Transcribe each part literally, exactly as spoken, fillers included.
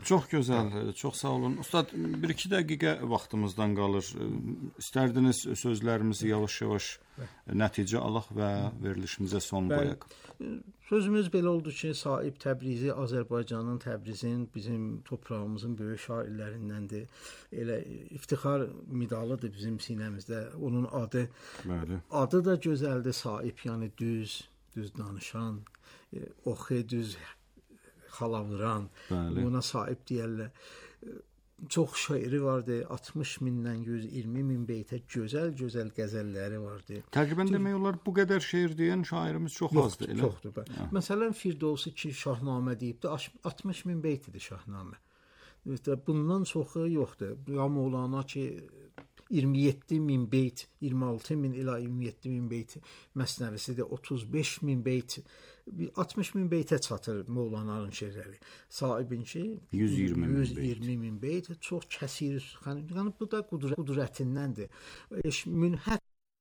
Çox gözəl, çox sağ olun. Ustad, bir-iki dəqiqə vaxtımızdan qalır. İstərdiniz sözlərimizi yavaş-yavaş nəticə alaq və verilişimizə son qoyaq. Sözümüz belə oldu ki, Sahib Təbrizi Azərbaycanın, Təbrizin, bizim torpağımızın böyük şairlərindəndir. Elə iftixar medalıdır bizim sinəmizdə. Onun adı, Bəli. adı da gözəldir, Sahib, yəni düz, düz danışan, oxu düz xalavuran, buna sahib deyərlər. Çox şairi vardı, altmış mindən yüz iyirmi min beytə gözəl-gözəl qəzəlləri vardı. Təqribən demək olar bu qədər şeir deyən şairimiz çox azdır. Yoxdur, çoxdur. Hə. Məsələn, Firdovsi ki, Şahnamə deyibdi, altmış min beytidir Şahnamə. Bundan çoxu yoxdur. Ya Mövlana ki, iyirmi yeddi min beyt, iyirmi altı min ila iyirmi yeddi min beyt məsnəvisidir, otuz beş min beyt, altmış min beytə çatır Mövlananın şeirləri. Sahibin ki, yüz iyirmi min beyt, çox kəsir. Yəni bu da qudrətindəndir. Münhət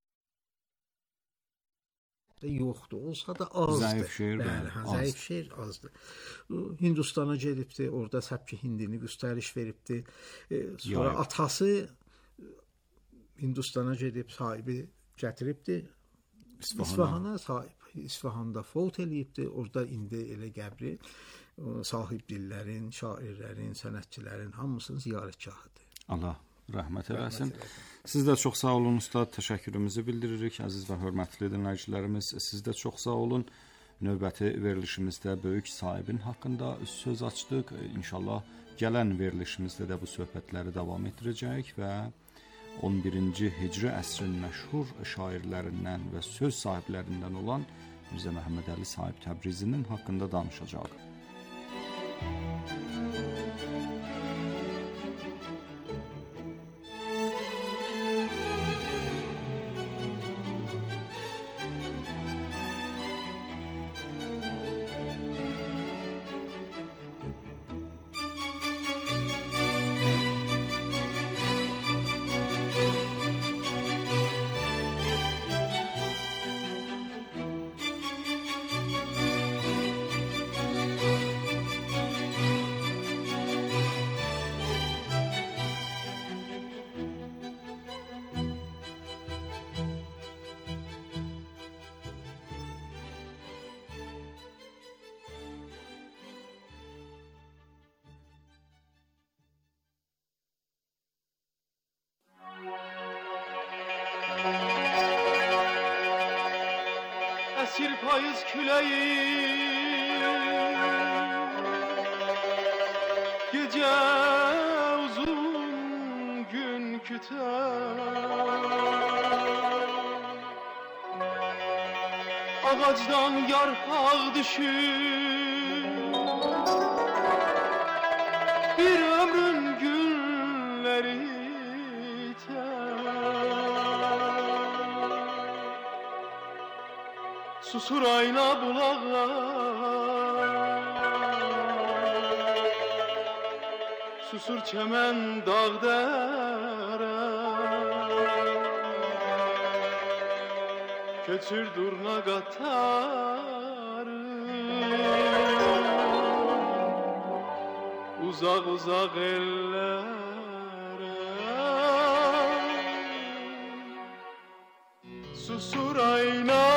yoxdur, olsa da azdır. Zəif şeir, bəli, hə, zəif şeir azdır. Hindistana gedibdi, orada Səbki Hindini göstəriş veribdi. Sonra Yay. atası Hindistana gedib sahibi gətiribdi. İsfahana, İsfahana sahib. İsfahanda fot eləyibdi. Orada indi elə qəbri sahib dillərin, şairlərin, sənətçilərin hamısının ziyarətgahıdır. Allah rəhmət eləsin. Siz də çox sağ olun ustad. Təşəkkürümüzü bildiririk. Əziz və hörmətli dinləyicilərimiz, siz də çox sağ olun. Növbəti verilişimizdə böyük sahibin haqqında söz açdıq. İnşallah gələn verilişimizdə də bu söhbətləri davam etdirəcəyik və on birinci hicri əsrin məşhur şairlərindən və söz sahiblərindən olan Mirzə Məhəmməd Əli Sahib Təbrizinin haqqında danışacaq. Esir payız küleği gece uzun gün küter ağacdan yarpaq düşür bir ömrün günleri susur ayna bulağlar susur çemen dağdara köçür durna qatarı uzaq uzaq ellere susur ayna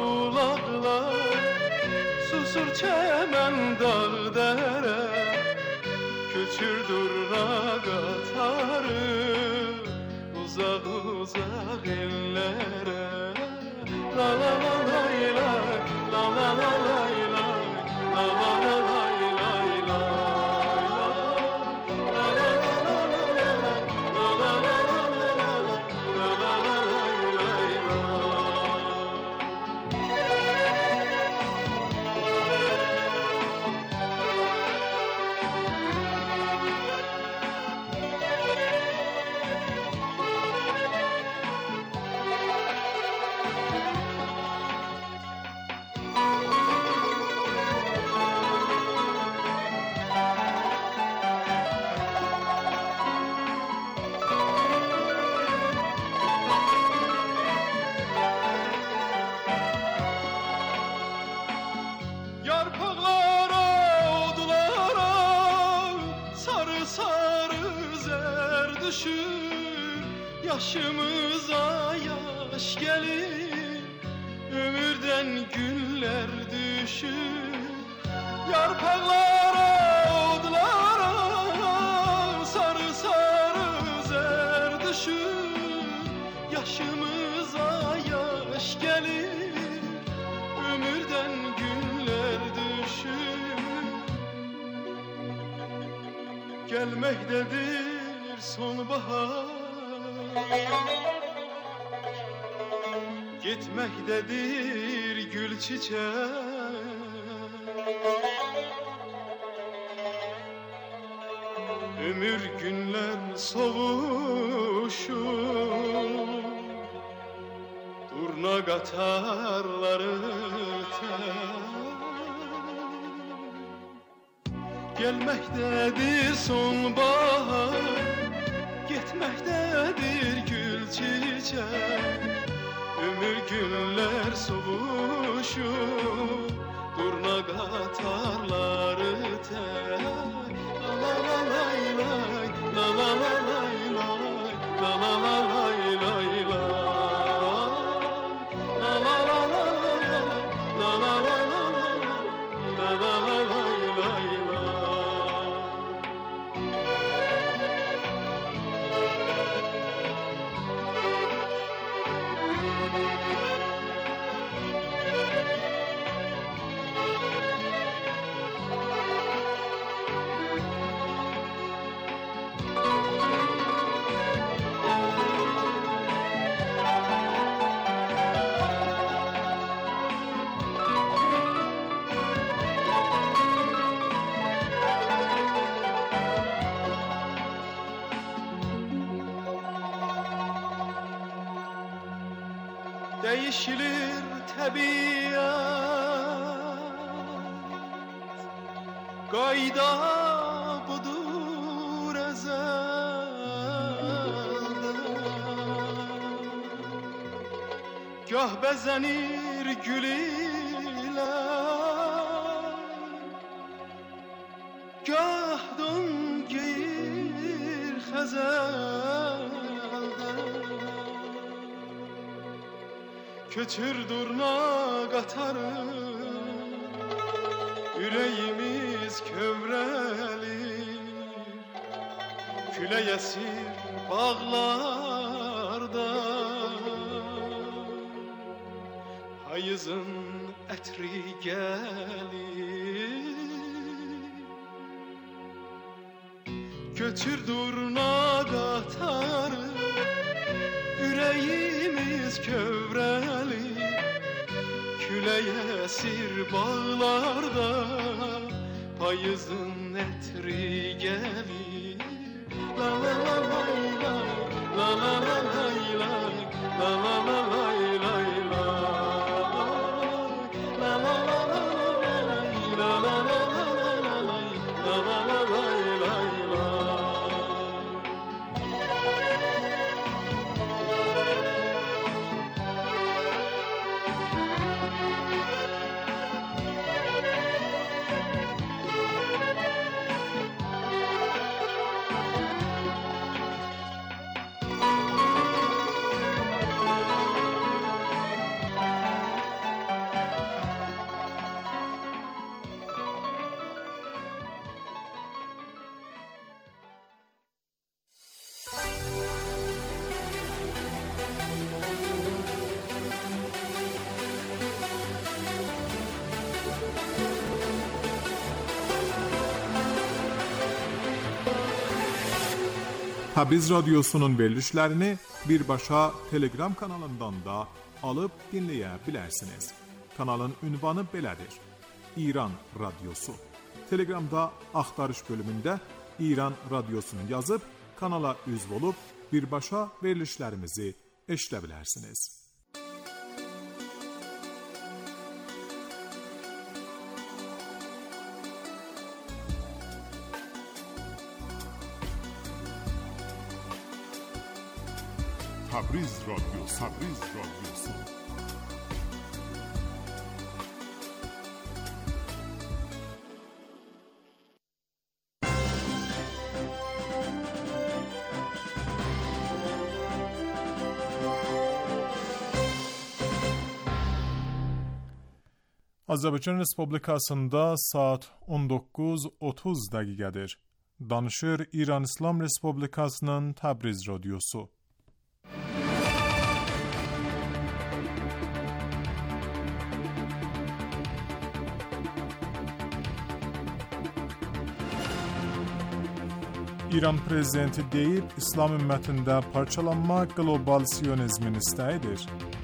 susur çemen dağdara köçür durna qatarı uzaq uzaq ellere la la la la la la la la la la la la la sarı zer düşür, yaşımıza yaş gelir, ömürden günler düşür. Yarpaqlara, odlara sarı sarı zer düşür, yaşımıza yaş gelir, ömürden günler düşür. Gelmektedir sonbahar, gitmektedir gül çiçek. Ömür günler soğuşur, durna qatarları tel. Gelmektedir sonbahar, gitmektedir gül çiçek. Ömür günler soğuşur, durna qatarları tel. La la lay lay, la la la lay lay, la la la lay lay lay, la la la la lay, la la la la lay, la la la lay lay lay. Değişilir tabiat, qayda budur ezelden. Gah bezenir gül ile, gah don giyir xezelden. Köçür durna qatarı, yüreğimiz kövrelir. Külək əsir bağlarda, payızın ətri gəlir. Köçür durna qatarı, yüreğimiz kövrelir. Külək əsir bağlarda, payızın ətri gəlir. La la la lay lay, la la la lay lay, la la la lay lay lay, la la la la lay, la la la la lay, la la la lay lay lay. Tabriz Radyosu'nun verilişlerini Birbaşa Telegram kanalından da alıp dinleyebilirsiniz. Kanalın ünvanı belədir: İran Radyosu. Telegramda axtarış bölümünde İran Radyosunu yazıp kanala üzv olup birbaşa verilişlerimizi eşitebilirsiniz. Tabriz Radyosu, Tabriz Radyosu. Azərbaycan Respublikasında saat on doqquz otuz dəqiqədir. Danışır İran İslam Respublikasının Təbriz Radyosu. İran prezidenti deyib, İslam ümmətində parçalanma qlobal siyonizmin istəyidir.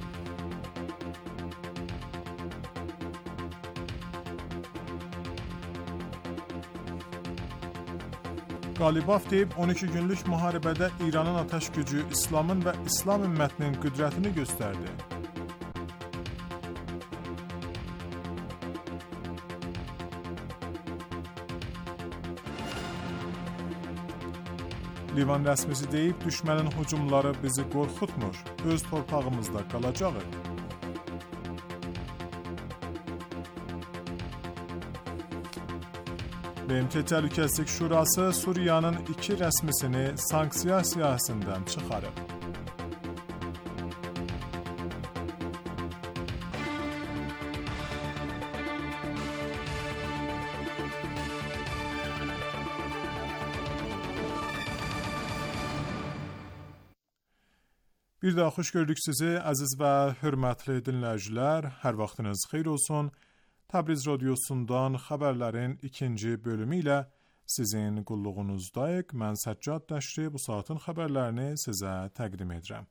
Qalibaf deyib, on iki günlük müharibədə İranın atəş gücü İslamın və İslam ümmətinin qüdrətini göstərdi. Livan rəsmisi deyib, düşmənin hücumları bizi qorxutmur, öz torpağımızda qalacağıq. B M T Təhlükəsizlik Şurası Suriyanın iki rəsmisini sanksiya siyahısından çıxarıb. Bir daha xoş gördük sizi, əziz və hörmətli dinləyicilər. Hər vaxtınız xeyir olsun. Təbriz Radyosundan xəbərlərin ikinci bölümü ilə sizin qulluğunuzdayıq. Mən Səccad Dəşri bu saatın xəbərlərini sizə təqdim edirəm.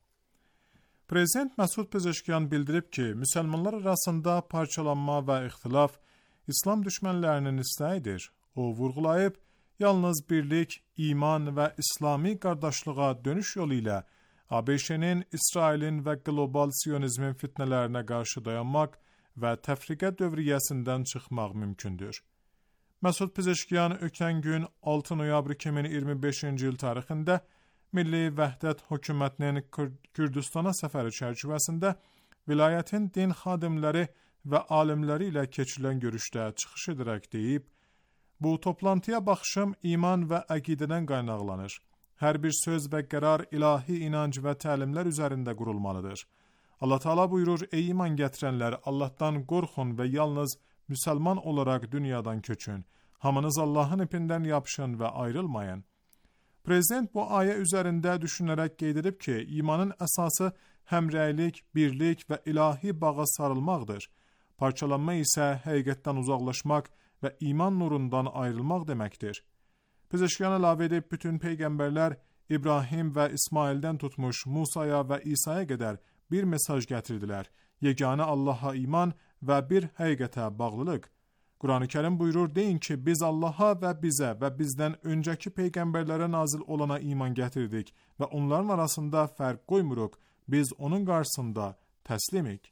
Prezident Məsud Pezeşkiyan bildirib ki, müsəlmanlar arasında parçalanma və ixtilaf İslam düşmənlərinin istəyidir. O vurğulayıb, yalnız birlik, iman və İslami qardaşlığa dönüş yolu ilə A B Ş-nin, İsrailin və qlobal siyonizmin fitnələrinə qarşı dayanmaq və təfriqə dövriyyəsindən çıxmaq mümkündür. Məsud Pezeşkiyan ötən gün altı noyabr iki min iyirmi beşinci il tarixində Milli Vəhdət Hökumətinin Kürdistana səfəri çərçivəsində vilayətin din xadimləri və alimləri ilə keçirilən görüşdə çıxış edərək deyib, bu toplantıya baxışım iman və əqidədən qaynaqlanır. Hər bir söz və qərar ilahi inanc və təlimlər üzərində qurulmalıdır. Allah Teala buyurur, ey iman gətirənlər, Allahdan qorxun və yalnız müsəlman olaraq dünyadan köçün. Hamınız Allahın ipindən yapışın və ayrılmayın. Prezident bu ayə üzərində düşünərək qeyd edib ki, imanın əsası həmrəylik, birlik və ilahi bağa sarılmaqdır. Parçalanma isə həqiqətdən uzaqlaşmaq və iman nurundan ayrılmaq deməkdir. Pezeşkiyan əlavə edib, bütün peyğəmbərlər İbrahim və İsmaildən tutmuş Musaya və İsa'ya qədər bir mesaj gətirdilər. Yeganə Allaha iman və bir həqiqətə bağlılıq. Quran-ı Kərim buyurur, deyin ki, biz Allaha və bizə və bizdən öncəki peyğəmbərlərə nazil olana iman gətirdik və onların arasında fərq qoymuruq. Biz onun qarşısında təslimik.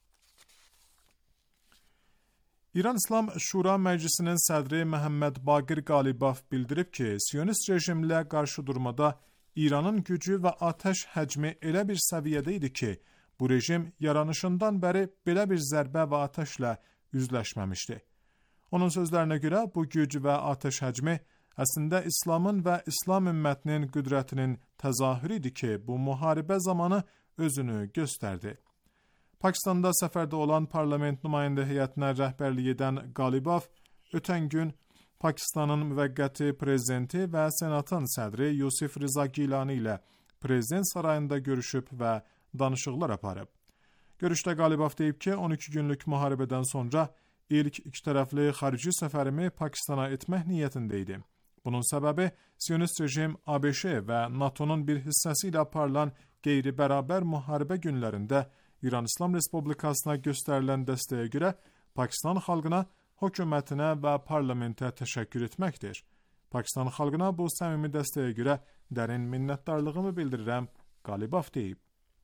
İran İslam Şura Məclisinin sədri Məhəmməd Baqir Qalibaf bildirib ki, Siyonist rejimlə qarşı durmada İranın gücü və atəş həcmi elə bir səviyyədə idi ki, bu rejim yaranışından bəri belə bir zərbə və atəşlə üzləşməmişdi. Onun sözlərinə görə bu güc və atəş həcmi əslində İslamın və İslam ümmətinin qüdrətinin təzahürü idi ki, bu müharibə zamanı özünü göstərdi. Pakistanda səfərdə olan parlament nümayəndə heyətinə rəhbərlik edən Qalibaf, ötən gün Pakistanın müvəqqəti prezidenti və senatın sədri Yusif Riza Gilani ilə prezident sarayında görüşüb və danışıqlar aparıb. Görüşdə Qalibaf deyib ki, on iki günlük müharibədən sonra ilk iki tərəfli xarici səfərimi Pakistana etmək niyyətində idi. Bunun səbəbi Siyonist rejim A B Ş və NATO'nun bir hissəsi ilə aparılan qeyri-bərabər müharibə günlərində İran İslam Respublikasına göstərilən dəstəyə görə Pakistan xalqına, hökumətinə və parlamentə təşəkkür etməkdir. Pakistan xalqına bu səmimi dəstəyə görə dərin minnətdarlığımı bildirirəm, Qalibaf deyib.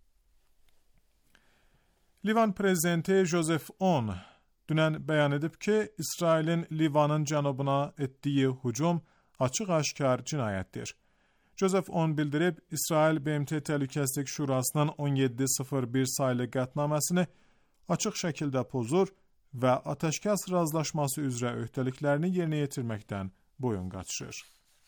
Livan prezidenti Joseph On dünən bəyan edib ki, İsrailin Livanın cənubuna etdiyi hücum açıq-aşkar cinayətdir. Joseph On bildirib, İsrail B M T Təhlükəsizlik Şurasının on yeddi sıfır bir sayılı qətnaməsini açıq şəkildə pozur və atəşkəs razılaşması üzrə öhdəliklərini yerinə yetirməkdən boyun qaçırır.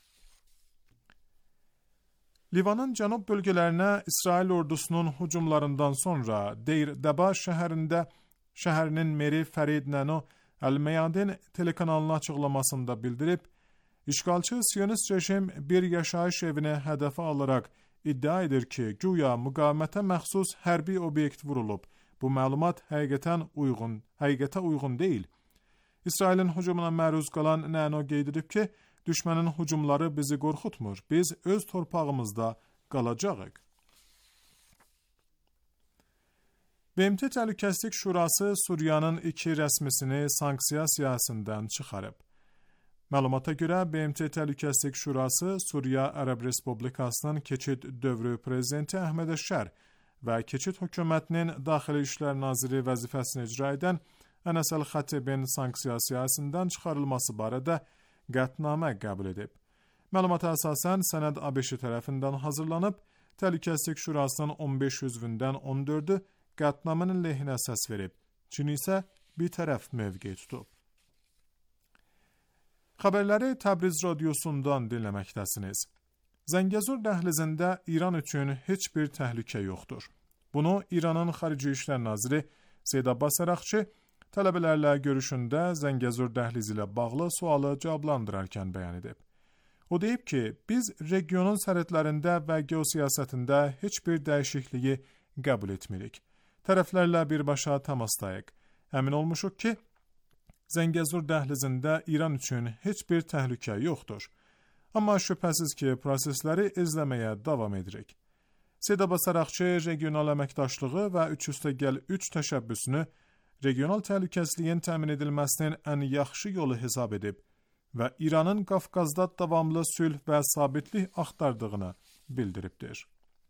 Livanın cənub bölgələrinə İsrail ordusunun hücumlarından sonra Deyr Dəba şəhərində şəhərinin meri Fərid Nəno El-Meyadin telekanalına açıklamasında bildirip, işgalçı Siyonist rejim bir yaşayış evine hedefe alarak iddia edir ki, güya müqavimətə məxsus hərbi obyekt vurulub. Bu məlumat həqiqətən uyğun, həqiqətə uyğun deyil. İsrailin hücumuna məruz qalan Nano qeyd edib ki, düşmənin hücumları bizi qorxutmur. Biz öz torpağımızda qalacağıq. B M T Təhlükəsizlik Şurası Suriyanın iki rəsmisini sanksiya siyasətindən çıxarıb. Məlumata görə B M T Təhlükəsizlik Şurası Suriya Ərəb Respublikasının keçid dövrü prezidenti Əhməd Əşşər və keçid hökumətinin Daxili İşlər Naziri vəzifəsini icra edən Ənəs Əl-Xatibin sanksiya siyasətindən çıxarılması barədə qətnamə qəbul edib. Məlumata əsasən sənəd ABŞ tərəfindən hazırlanıb, Təhlükəsizlik Şurasının on beş üzvündən on dördü qətnamənin lehinə səs verib. Çin isə bir tərəf mövqe tutub. Xəbərləri Təbriz radiosundan dinləməkdəsiniz. Zəngəzur dəhlizində İran üçün heç bir təhlükə yoxdur. Bunu İranın Xarici İşlər Naziri Seyyid Abbas Əraqçı tələbələrlə görüşündə Zəngəzur dəhlizi ilə bağlı sualı cavablandırarkən bəyan edib. O deyib ki, biz regionun sərhədlərində və geosiyasətində heç bir dəyişikliyi qəbul etmirik. Tərəflərlə birbaşa təmasdayıq. Əmin olmuşuq ki, Zəngəzur dəhlizində İran üçün heç bir təhlükə yoxdur. Amma şübhəsiz ki, prosesləri izləməyə davam edirik. Seyyid Abbas Əraqçı regional əməkdaşlığı və üç üstə gəl üç təşəbbüsünü regional təhlükəsizliyin təmin edilməsinin ən yaxşı yolu hesab edib və İranın Qafqazda davamlı sülh və sabitlik axtardığını bildiribdir.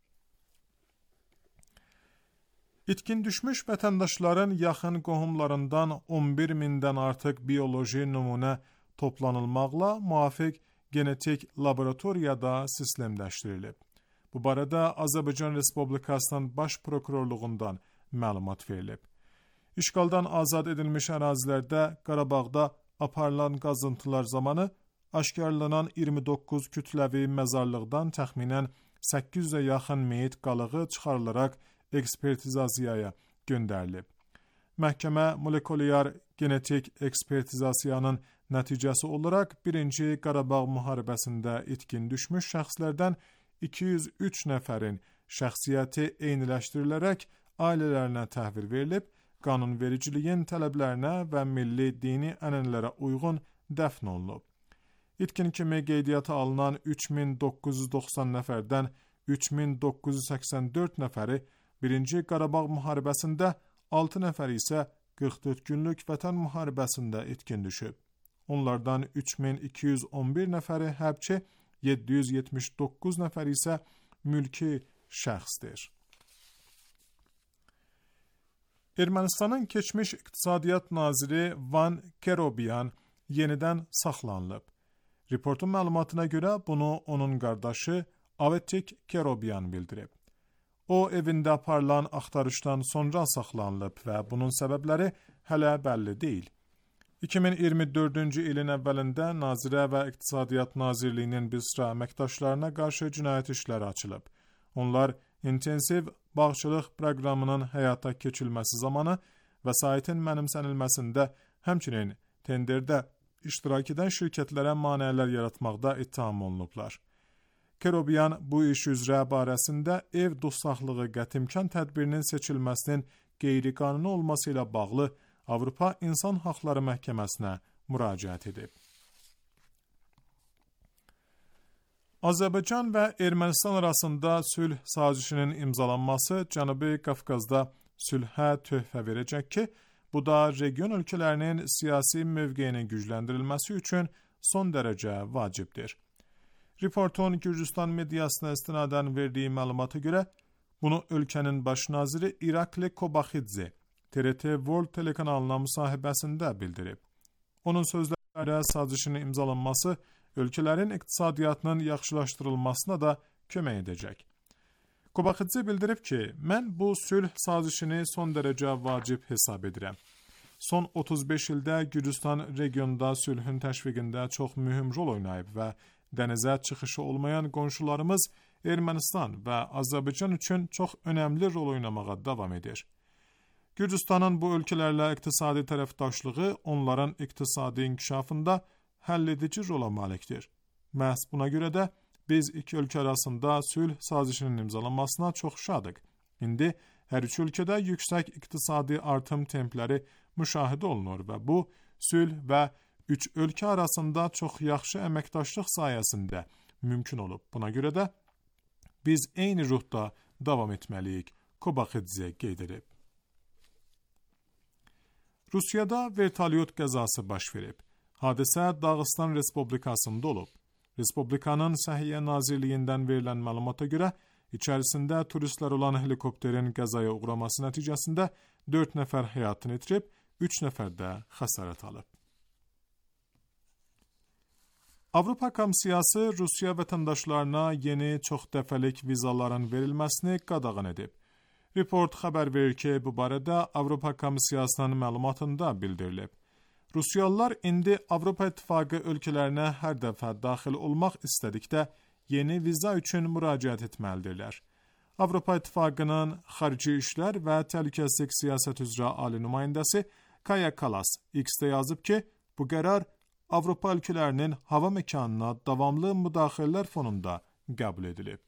İtkin düşmüş vətəndaşların yaxın qohumlarından on bir mindən artıq bioloji nümunə toplanılmaqla müvafiq genetik laboratoriyada sistemləşdirilib. Bu barədə Azərbaycan Respublikasının Baş Prokurorluğundan məlumat verilib. İşğaldan azad edilmiş ərazilərdə Qarabağda aparılan qazıntılar zamanı aşkarlanan iyirmi doqquz kütləvi məzarlıqdan təxminən səkkiz yüzə yaxın meyit qalığı çıxarılaraq ekspertizasiyaya göndərilib. Məhkəmə molekulyar genetik ekspertizasiyanın nəticəsi olaraq birinci Qarabağ müharibəsində itkin düşmüş şəxslərdən iki yüz üç nəfərin şəxsiyyəti eyniləşdirilərək ailələrinə təhvil verilib, qanunvericiliyin tələblərinə və milli dini ənənələrə uyğun dəfn olunub. İtkin kimi qeydiyyata alınan üç min doqquz yüz doxsan nəfərdən üç min doqquz yüz səksən dörd nəfəri birinci Qarabağ müharibəsində, altı nəfər isə qırx dörd günlük vətən müharibəsində itkin düşüb. Onlardan üç min iki yüz on bir nəfəri hərbçi, yeddi yüz yetmiş doqquz nəfər isə mülki şəxsdir. Ermənistanın keçmiş iqtisadiyyat naziri Van Kerobian yenidən saxlanılıb. Reportun məlumatına görə bunu onun qardaşı Avetik Kerobian bildirib. O, evində aparılan axtarışdan sonra saxlanılıb və bunun səbəbləri hələ bəlli deyil. iki min iyirmi dördüncü ilin əvvəlində Nazirə və İqtisadiyyat Nazirliyinin bir sıra əməkdaşlarına qarşı cinayət işləri açılıb. Onlar intensiv bağçılıq proqramının həyata keçirilməsi zamanı vəsaitin mənimsənilməsində, həmçinin tenderdə iştirak edən şirkətlərə maneələr yaratmaqda ittiham olunublar. Kerobian bu iş üzrə barəsində ev dustaqlığı qətimkan tədbirinin seçilməsinin qeyri-qanuni olması ilə bağlı Avropa İnsan Haqları Məhkəməsinə müraciət edib. Azərbaycan və Ermənistan arasında sülh sazişinin imzalanması Cənubi Qafqazda sülhə töhfə verəcək ki, bu da region ölkələrinin siyasi mövqeyinin gücləndirilməsi üçün son dərəcə vacibdir. Reportun Gürcüstan mediasına istinadən verdiyi məlumata görə, bunu ölkənin baş naziri İrakli Kobaxidze T R T World telekanalına müsahibəsində bildirib. Onun sözlərində sazişin imzalanması ölkələrin iqtisadiyyatının yaxşılaşdırılmasına da kömək edəcək. Kobaxidze bildirib ki, mən bu sülh sazişini son dərəcə vacib hesab edirəm. Son otuz beş ildə Gürcüstan regionda sülhün təşviqində çox mühüm rol oynayıb və dənizə çıxışı olmayan qonşularımız Ermənistan və Azərbaycan üçün çox önəmli rol oynamağa davam edir. Gürcüstanın bu ölkələrlə iqtisadi tərəfdaşlığı onların iqtisadi inkişafında həlledici rola malikdir. Məhz buna görə də biz iki ölkə arasında sülh sazişinin imzalanmasına çox şadıq. İndi hər üç ölkədə yüksək iqtisadi artım templəri müşahidə olunur və bu sülh və üç ölkə arasında çox yaxşı əməkdaşlıq sayəsində mümkün olub. Buna görə də biz eyni ruhda davam etməliyik, Kobaxidze qeyd edib. Rusiyada vertolyot qəzası baş verib. Hadisə Dağıstan Respublikasında olub. Respublikanın Səhiyyə Nazirliyindən verilən məlumata görə, içərisində turistlər olan helikopterin qəzaya uğraması nəticəsində dörd nəfər həyatını itirib, üç nəfər də xəsarət alıb. Avropa Komissiyası Rusiya vətəndaşlarına yeni çox dəfəlik vizaların verilməsini qadağan edib. Report xəbər verir ki, bu barədə Avropa Komissiyasının məlumatında bildirilib. Rusiyalılar indi Avropa İttifaqı ölkələrinə hər dəfə daxil olmaq istədikdə yeni viza üçün müraciət etməlidirlər. Avropa İttifaqının Xarici İşlər və Təhlükəsizlik Siyasət üzrə Ali nümayəndəsi Kaya Kallas X-də yazıb ki, bu qərar Avropa ölkələrinin hava məkanına davamlı müdaxilələr fonunda qəbul edilib.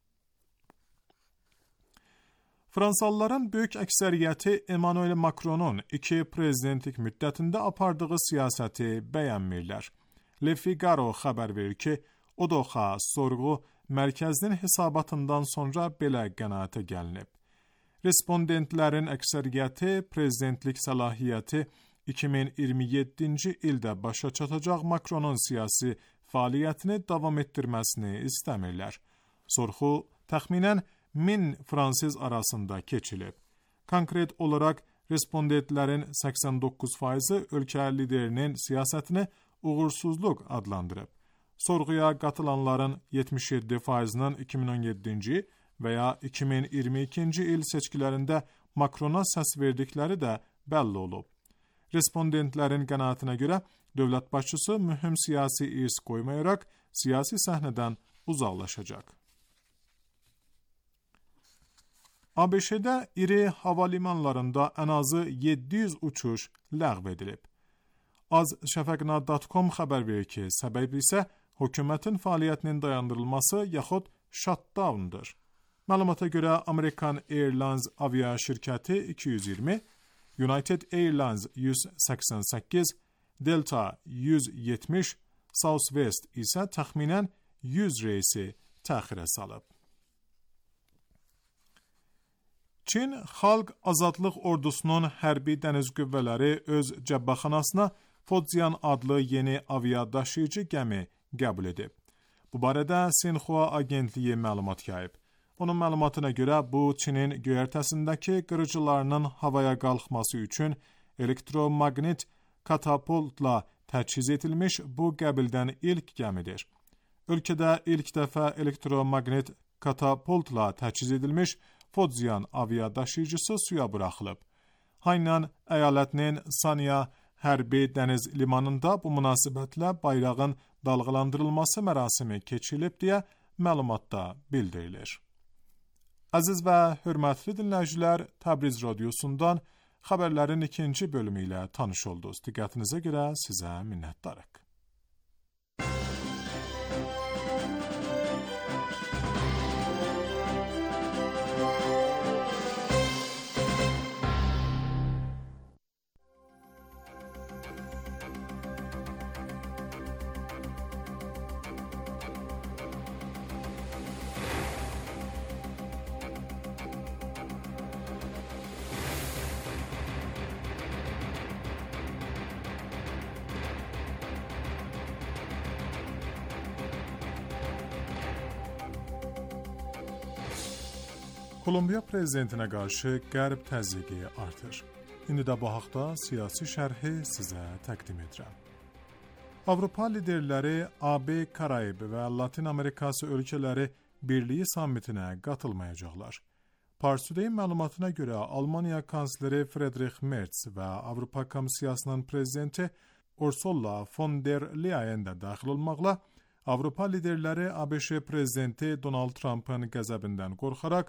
Fransalıların böyük əksəriyyəti Emmanuel Macronun iki prezidentlik müddətində apardığı siyasəti bəyənmirlər. Le Figaro xəbər verir ki, Odoxa sorğu mərkəzinin hesabatından sonra belə qənaətə gəlinib. Respondentlərin əksəriyyəti prezidentlik səlahiyyəti iki min iyirmi yeddinci ildə başa çatacaq Macronun siyasi fəaliyyətini davam etdirməsini istəmirlər. Sorğu təxminən min fransız arasında keçilib. Konkret olaraq respondentlərin səksən doqquz faizi ölkə liderinin siyasətini uğursuzluq adlandırıb. Sorğuya qatılanların yetmiş yeddi faizinin iki min on yeddinci və ya iki min iyirmi ikinci il seçkilərində Macrona səs verdikləri də bəlli olub. Respondentlərin qənaətinə görə dövlət başçısı mühüm siyasi irs qoymayaraq siyasi səhnədən uzaqlaşacaq. ABŞ-də iri hava limanlarında ən azı yeddi yüz uçuş ləğv edilib. azşəfəqna nöqtə com xəbər verir ki, səbəb isə hökumətin fəaliyyətinin dayandırılması yaxud shutdown'dır. Məlumata görə American Airlines avia şirkəti iki yüz iyirmi, United Airlines yüz səksən səkkiz, Delta yüz yetmiş, Southwest isə təxminən yüz reysi təxirə salıb. Çin Xalq Azadlıq Ordusunun hərbi dəniz qüvvələri öz cəbbəxanasına Fodzian adlı yeni aviadaşıyıcı gəmi qəbul edib. Bu barədə Sinxua agentliyi məlumat yayıb. Onun məlumatına görə bu Çinin göyərtəsindəki qırıcılarının havaya qalxması üçün elektromaqnit katapultla təchiz edilmiş bu qəbildən ilk gəmidir. Ölkədə ilk dəfə elektromaqnit katapultla təchiz edilmiş Fodzian aviadaşıyıcısı suya buraxılıb. Hainan əyalətinin Sanya hərbi dəniz limanında bu münasibətlə bayrağın dalğalandırılması mərasimi keçirilib deyə məlumatda bildirilir. Əziz və hörmətli dinləyicilər, Təbriz radiosundan xəbərlərin ikinci bölümü ilə tanış oldunuz. Diqqətinizə görə sizə minnətdarıq. Kolumbiya prezidentinə qarşı qərb təzyiqi artır. İndi də bu haqda siyasi şərhi sizə təqdim edirəm. Avropa liderləri A B, Karayib və Latin Amerikası ölkələri Birliyi sammitinə qatılmayacaqlar. Parsudeyin məlumatına görə Almaniya kansleri Friedrich Merz və Avropa Komissiyasının prezidenti Ursula von der Leyen də daxil olmaqla Avropa liderləri ABŞ prezidenti Donald Trump'ın qəzəbindən qorxaraq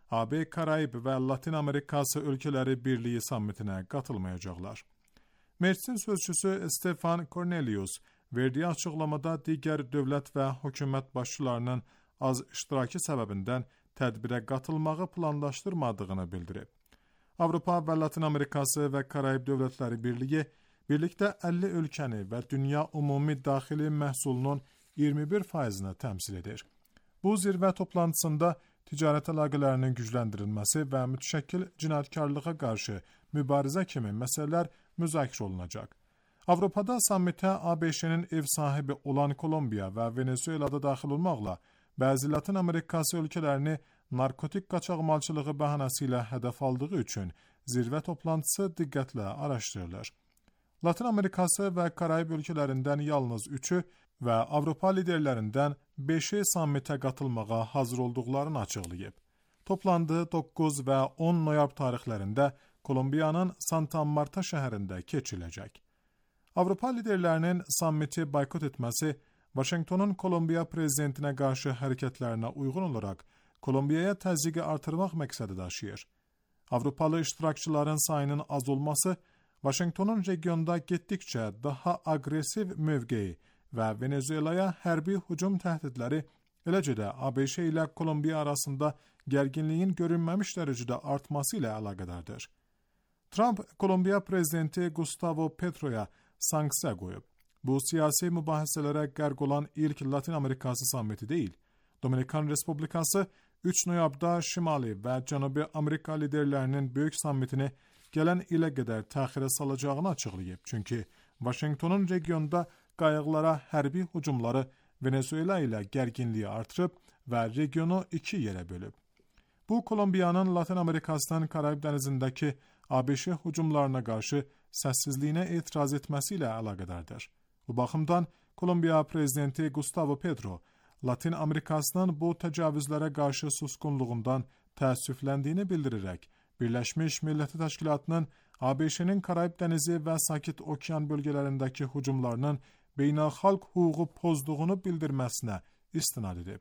A B, Karayip və Latin Amerikası ölkələri birliyi sammitinə qatılmayacaqlar. Meclisin sözçüsü Stefan Cornelius verdiyi açıqlamada digər dövlət və hökumət başçılarının az iştirakı səbəbindən tədbirə qatılmağı planlaşdırmadığını bildirib. Avropa və Latin Amerikası və Karayip Dövlətləri Birliyi birlikdə əlli ölkəni və dünya ümumi daxili məhsulunun iyirmi bir faizini təmsil edir. Bu zirvə toplantısında ticarət əlaqələrinin gücləndirilməsi və mütəşəkkil cinayətkarlığa qarşı mübarizə kimi məsələlər müzakirə olunacaq. Avropada sammitə A B Ş-nin ev sahibi olan Kolumbiya və Venezuelada daxil olmaqla bəzi Latin Amerikası ölkələrini narkotik qaçaqmalçılığı bəhanəsi ilə hədəf aldığı üçün zirvə toplantısı diqqətlə araşdırılır. Latin Amerikası və Karayip ölkələrindən yalnız üçü və Avropa liderlərindən beşi sammitə qatılmağa hazır olduqlarını açıqlayıb. Toplandı doqquz və on noyabr tarixlərində Kolumbiyanın Santa Marta şəhərində keçiriləcək. Avropa liderlərinin sammiti boykot etməsi Vaşinqtonun Kolumbiya prezidentinə qarşı hərəkətlərinə uyğun olaraq Kolumbiyaya təzyiqi artırmaq məqsədi daşıyır. Avropalı iştirakçıların sayının az olması Vaşinqtonun regionda getdikcə daha aqressiv mövqeyi və Venezuelaya hərbi hücum təhdidləri, eləcə də A B Ş ilə Kolumbiya arasında gərginliyin görünməmiş dərəcədə artması ilə əlaqədardır. Trump, Kolumbiya prezidenti Gustavo Petro'ya sanksiya qoyub. Bu siyasi mübahisələrə qərq olan ilk Latin Amerikası sammiti deyil. Dominikan Respublikası üç noyabrda Şimali və Cənubi Amerika liderlərinin böyük sammitini gələn ilə qədər təxirə salacağını açıqlayıb. Çünki Vaşinqtonun regionda qayıqlara hərbi hücumları Venezuela ilə gərginliyi artırıb və regionu iki yerə bölüb. Bu, Kolumbiyanın Latin Amerikasından Karayip dənizindəki A B Ş hücumlarına qarşı səssizliyinə etiraz etməsi ilə əlaqədardır. Bu baxımdan Kolumbiya prezidenti Gustavo Petro, Latin Amerikasının bu təcavüzlərə qarşı susqunluğundan təəssüfləndiyini bildirərək, Birləşmiş Millətlər Təşkilatının A B Ş-nin Karayip dənizi və Sakit Okean bölgələrindəki hücumlarının beynəlxalq hüququ pozduğunu bildirməsinə istinad edib.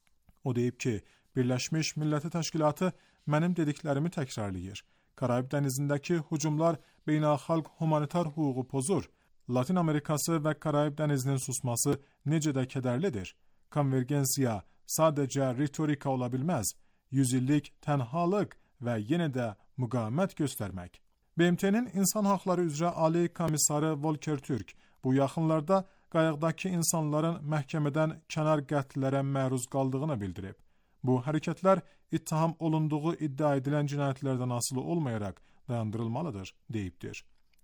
O deyib ki, Birləşmiş Millətlər Təşkilatı mənim dediklərimi təkrarlayır. Karayip dənizindəki hücumlar beynəlxalq humanitar hüququ pozur. Latin Amerikası və Karayip dənizinin susması necə də kədərlidir. Konvergensiya sadəcə ritorika ola bilməz. yüz illik tənhalıq və yenə də müqavimət göstərmək. B M T-nin İnsan Haqları üzrə Ali Komissarı Volker Türk bu yaxınlarda qayıqdakı insanların məhkəmədən kənar qətlərə məruz qaldığını bildirib. Bu hərəkətlər ittiham olunduğu iddia edilən cinayətlərdən asılı olmayaraq dayandırılmalıdır, deyibdir.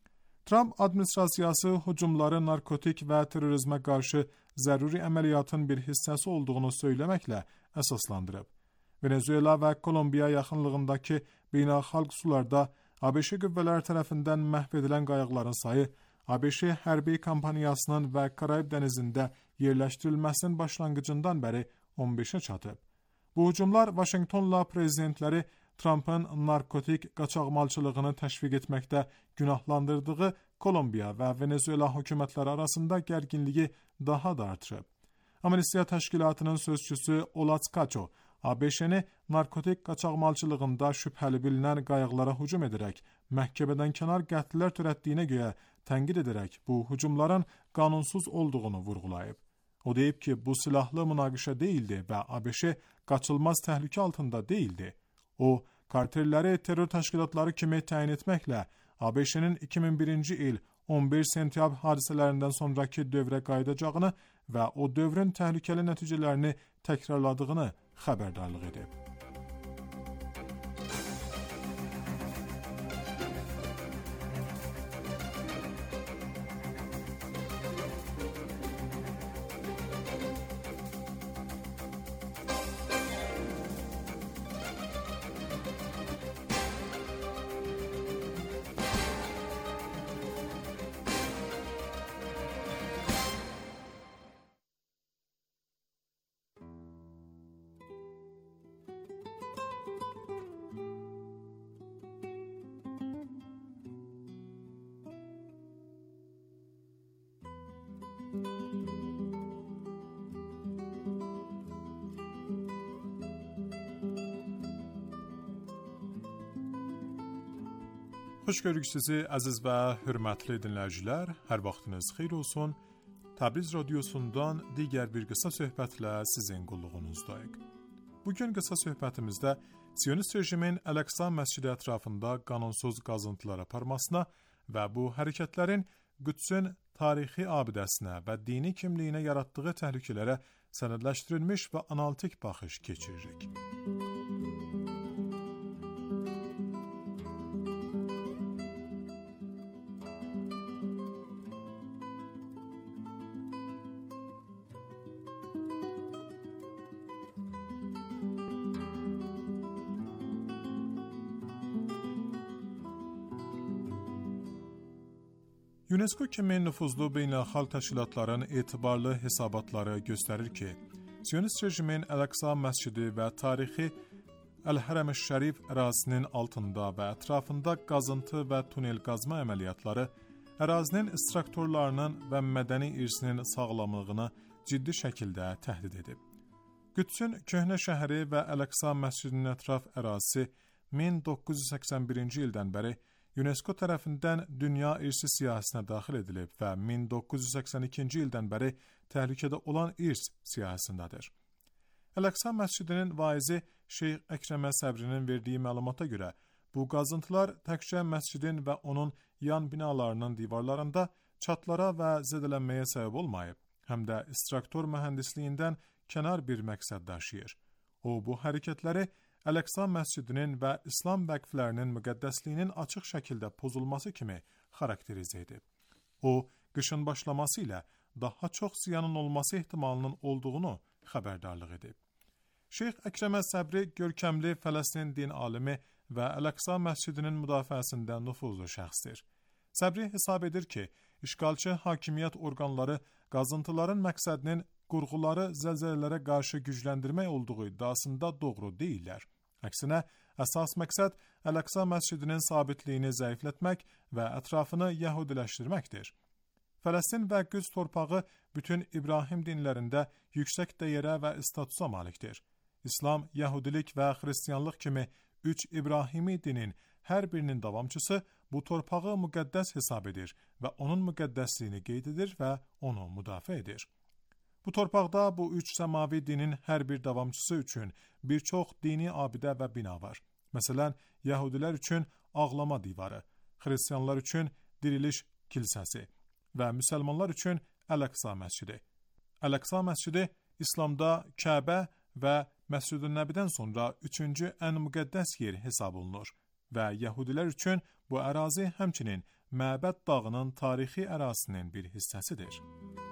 Trump administrasiyası hücumları narkotik və terrorizmə qarşı zəruri əməliyyatın bir hissəsi olduğunu söyləməklə əsaslandırıb. Venezuela və Kolumbiya yaxınlığındakı beynəlxalq sularda A B Ş qüvvələri tərəfindən məhv edilən qayıqların sayı A B Ş hərbi kampaniyasının və Karayip dənizində yerləşdirilməsinin başlanğıcından bəri on beşə çatıb. Bu hücumlar Vaşinqtonla prezidentləri Trump'ın narkotik qaçaqmalçılığını təşviq etməkdə günahlandırdığı Kolumbiya və Venezuela hökumətləri arasında gərginliyi daha da artırıb. Amnistiya Təşkilatının sözçüsü Olaz Kaço, A B Ş-ni narkotik qaçaqmalçılığında şübhəli bilinən qayıqlara hücum edərək, məhkəmədən kənar qətllər törətdiyinə görə tənqid edərək bu hücumların qanunsuz olduğunu vurğulayıb. O deyib ki, bu silahlı münaqişə deyildi və A B Ş qaçılmaz təhlükə altında deyildi. O, kartelləri terror təşkilatları kimi təyin etməklə A B Ş-nin iki min birinci il on bir sentyabr hadisələrindən sonraki dövrə qayıdacağını və o dövrün təhlükəli nəticələrini təkrarladığını xəbərdarlıq edib. Xoş görürük sizi əziz və hörmətli dinləyicilər. Hər vaxtınız xeyir olsun. Təbriz radiosundan digər bir qısa söhbətlə sizin qulluğunuzdayıq. Bugün qısa söhbətimizdə Siyonist rejimin Əl-Əqsa məscidi ətrafında qanunsuz qazıntılar aparmasına və bu hərəkətlərin Qüdsün tarixi abidəsinə və dini kimliyinə yaratdığı təhlükələrə sənədləşdirilmiş və analitik baxış keçiririk. UNESCO kimi nüfuzlu beynəlxalq təşkilatların etibarlı hesabatları göstərir ki, Siyonist rejimin Əl-Əqsa məscidi və tarixi Əl-Hərəm-i-Şərif ərazisinin altında və ətrafında qazıntı və tunel qazma əməliyyatları ərazinin istraktorlarının və mədəni irsinin sağlamlığını ciddi şəkildə təhdid edib. Qüdsün köhnə şəhəri və Əl-Əqsa məscidinin ətraf ərazisi min doqquz yüz səksən birinci ildən bəri UNESCO tərəfindən dünya irsi siyahısına daxil edilib və min doqquz yüz səksən ikinci ildən bəri təhlükədə olan irs siyahısındadır. Əl-Əqsa məscidinin vaizi Şeyx Əkrəmə Səbrinin verdiyi məlumata görə, bu qazıntılar təkcə məscidin və onun yan binalarının divarlarında çatlara və zədələnməyə səbəb olmayıb, həm də istraktor mühəndisliyindən kənar bir məqsəd daşıyır. O, bu hərəkətləri Əl-Əqsa məscidinin və İslam vəqflərinin müqəddəsliyinin açıq şəkildə pozulması kimi xarakterizə edib. O, qışın başlaması ilə daha çox ziyanın olması ehtimalının olduğunu xəbərdarlıq edib. Şeyx Əkrəmə Səbri görkəmli Fələstin din alimi və Əl-Əqsa məscidinin müdafiəsində nüfuzlu şəxsdir. Səbri hesab edir ki, işğalçı hakimiyyət orqanları qazıntıların məqsədinin qurğuları zəlzələlərə qarşı gücləndirmək olduğu iddiasında doğru deyirlər. Əksinə, əsas məqsəd Əl-Əqsa məscidinin sabitliyini zəiflətmək və ətrafını yəhudiləşdirməkdir. Fələstin və Qüds torpağı bütün İbrahim dinlərində yüksək dəyərə və statusa malikdir. İslam, Yəhudilik və Xristiyanlıq kimi üç İbrahimi dinin hər birinin davamçısı bu torpağı müqəddəs hesab edir və onun müqəddəsliyini qeyd edir və onu müdafiə edir. Bu torpaqda bu üç səmavi dinin hər bir davamçısı üçün bir çox dini abidə və bina var. Məsələn, Yəhudilər üçün ağlama divarı, Xristiyanlar üçün diriliş kilsəsi və müsəlmanlar üçün Əl-Əqsa məscidi. Əl-Əqsa məscidi İslamda Kəbə və Məscid-ü Nəbidən sonra üçüncü ən müqəddəs yer hesab olunur və Yəhudilər üçün bu ərazi həmçinin Məbəd dağının tarixi ərazisinin bir hissəsidir.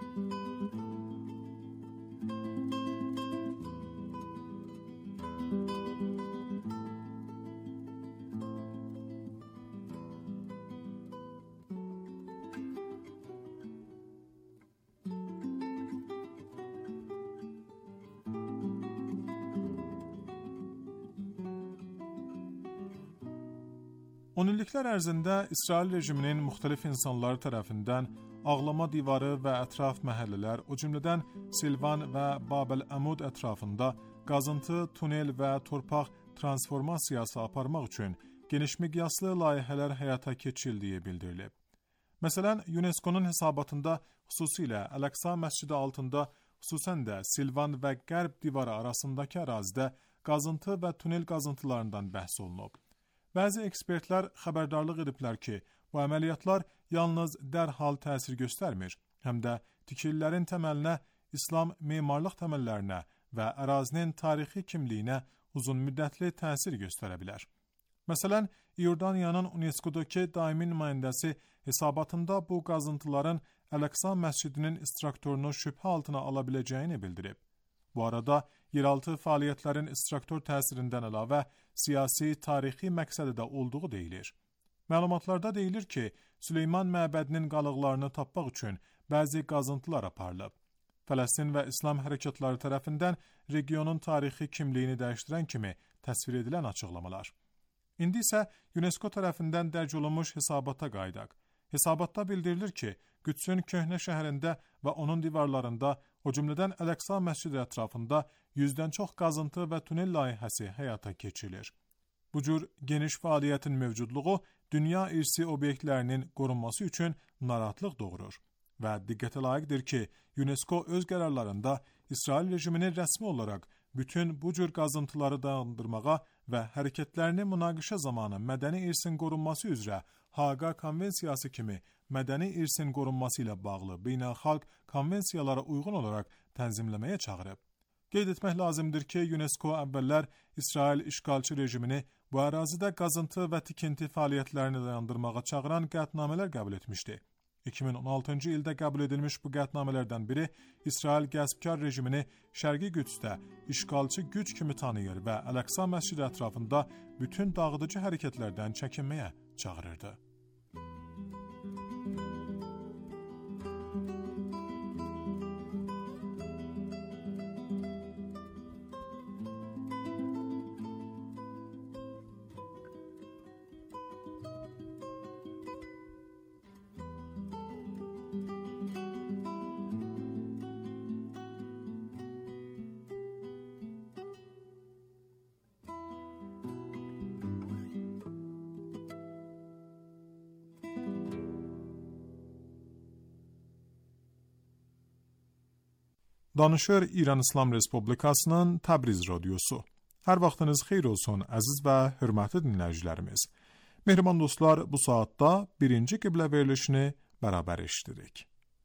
on illiklər ərzində İsrail rejiminin müxtəlif insanları tərəfindən ağlama divarı və ətraf məhəllələr, o cümlədən Silvan və Babel-Əmud ətrafında qazıntı, tunel və torpaq transformasiyası aparmaq üçün geniş miqyaslı layihələr həyata keçirildiyi bildirilib. Məsələn, UNESCO-nun hesabatında xüsusilə Əl-Əqsa məscidi altında, xüsusən də Silvan və Qərb divarı arasındakı ərazidə qazıntı və tunel qazıntılarından bəhs olunub. Bəzi ekspertlər xəbərdarlıq ediblər ki, bu əməliyyatlar yalnız dərhal təsir göstərmir, həm də tikililərin təməlinə, İslam memarlıq təməllərinə və ərazinin tarixi kimliyinə uzun müddətli təsir göstərə bilər. Məsələn, İordaniyanın UNESCO-dakı daimi nümayəndəsi hesabatında bu qazıntıların Əl-Əqsa məscidinin istraktorunu şübhə altına ala biləcəyini bildirib. Bu arada, yeraltı fəaliyyətlərin istraktor təsirindən əlavə siyasi, tarixi məqsədi də olduğu deyilir. Məlumatlarda deyilir ki, Süleyman məbədinin qalıqlarını tapmaq üçün bəzi qazıntılar aparılıb. Fələstin və İslam hərəkatları tərəfindən regionun tarixi kimliyini dəyişdirən kimi təsvir edilən açıqlamalar. İndi isə UNESCO tərəfindən dərc olunmuş hesabata qaydaq. Hesabatda bildirilir ki, Qüdsün köhnə şəhərində və onun divarlarında, o cümlədən Əl-Əqsa məscidi ətrafında yüzdən çox qazıntı və tunel layihəsi həyata keçirilir. Bu cür geniş fəaliyyətin mövcudluğu dünya irsi obyektlərinin qorunması üçün narahatlıq doğurur və diqqətə layiqdir ki, UNESCO öz qərarlarında İsrail rejimini rəsmi olaraq bütün bu cür qazıntıları dayandırmağa və hərəkətlərini münaqişə zamanı mədəni irsin qorunması üzrə Haqa Konvensiyası kimi mədəni irsin qorunması ilə bağlı beynəlxalq konvensiyalara uyğun olaraq tənzimləməyə çağırıb. Qeyd etmək lazımdır ki, UNESCO əvvəllər İsrail işğalçı rejimini bu ərazidə qazıntı və tikinti fəaliyyətlərini dayandırmağa çağıran qətnamələr qəbul etmişdi. iki min on altıncı ildə qəbul edilmiş bu qətnamələrdən biri İsrail qəsbkar rejimini Şərqi Qüdsdə işğalçı güc kimi tanıyır və Əl-Əqsa məscidi ətrafında bütün dağıdıcı hərəkətlərdən çəkinməyə çağırırdı. Danışır İran İslam Respublikasının Təbriz Radyosu. Hər vaxtınız xeyir olsun, əziz və hörmətli dinləyicilərimiz. Mehriban dostlar, bu saatda birinci qiblə verilişini bərabər eşidirik.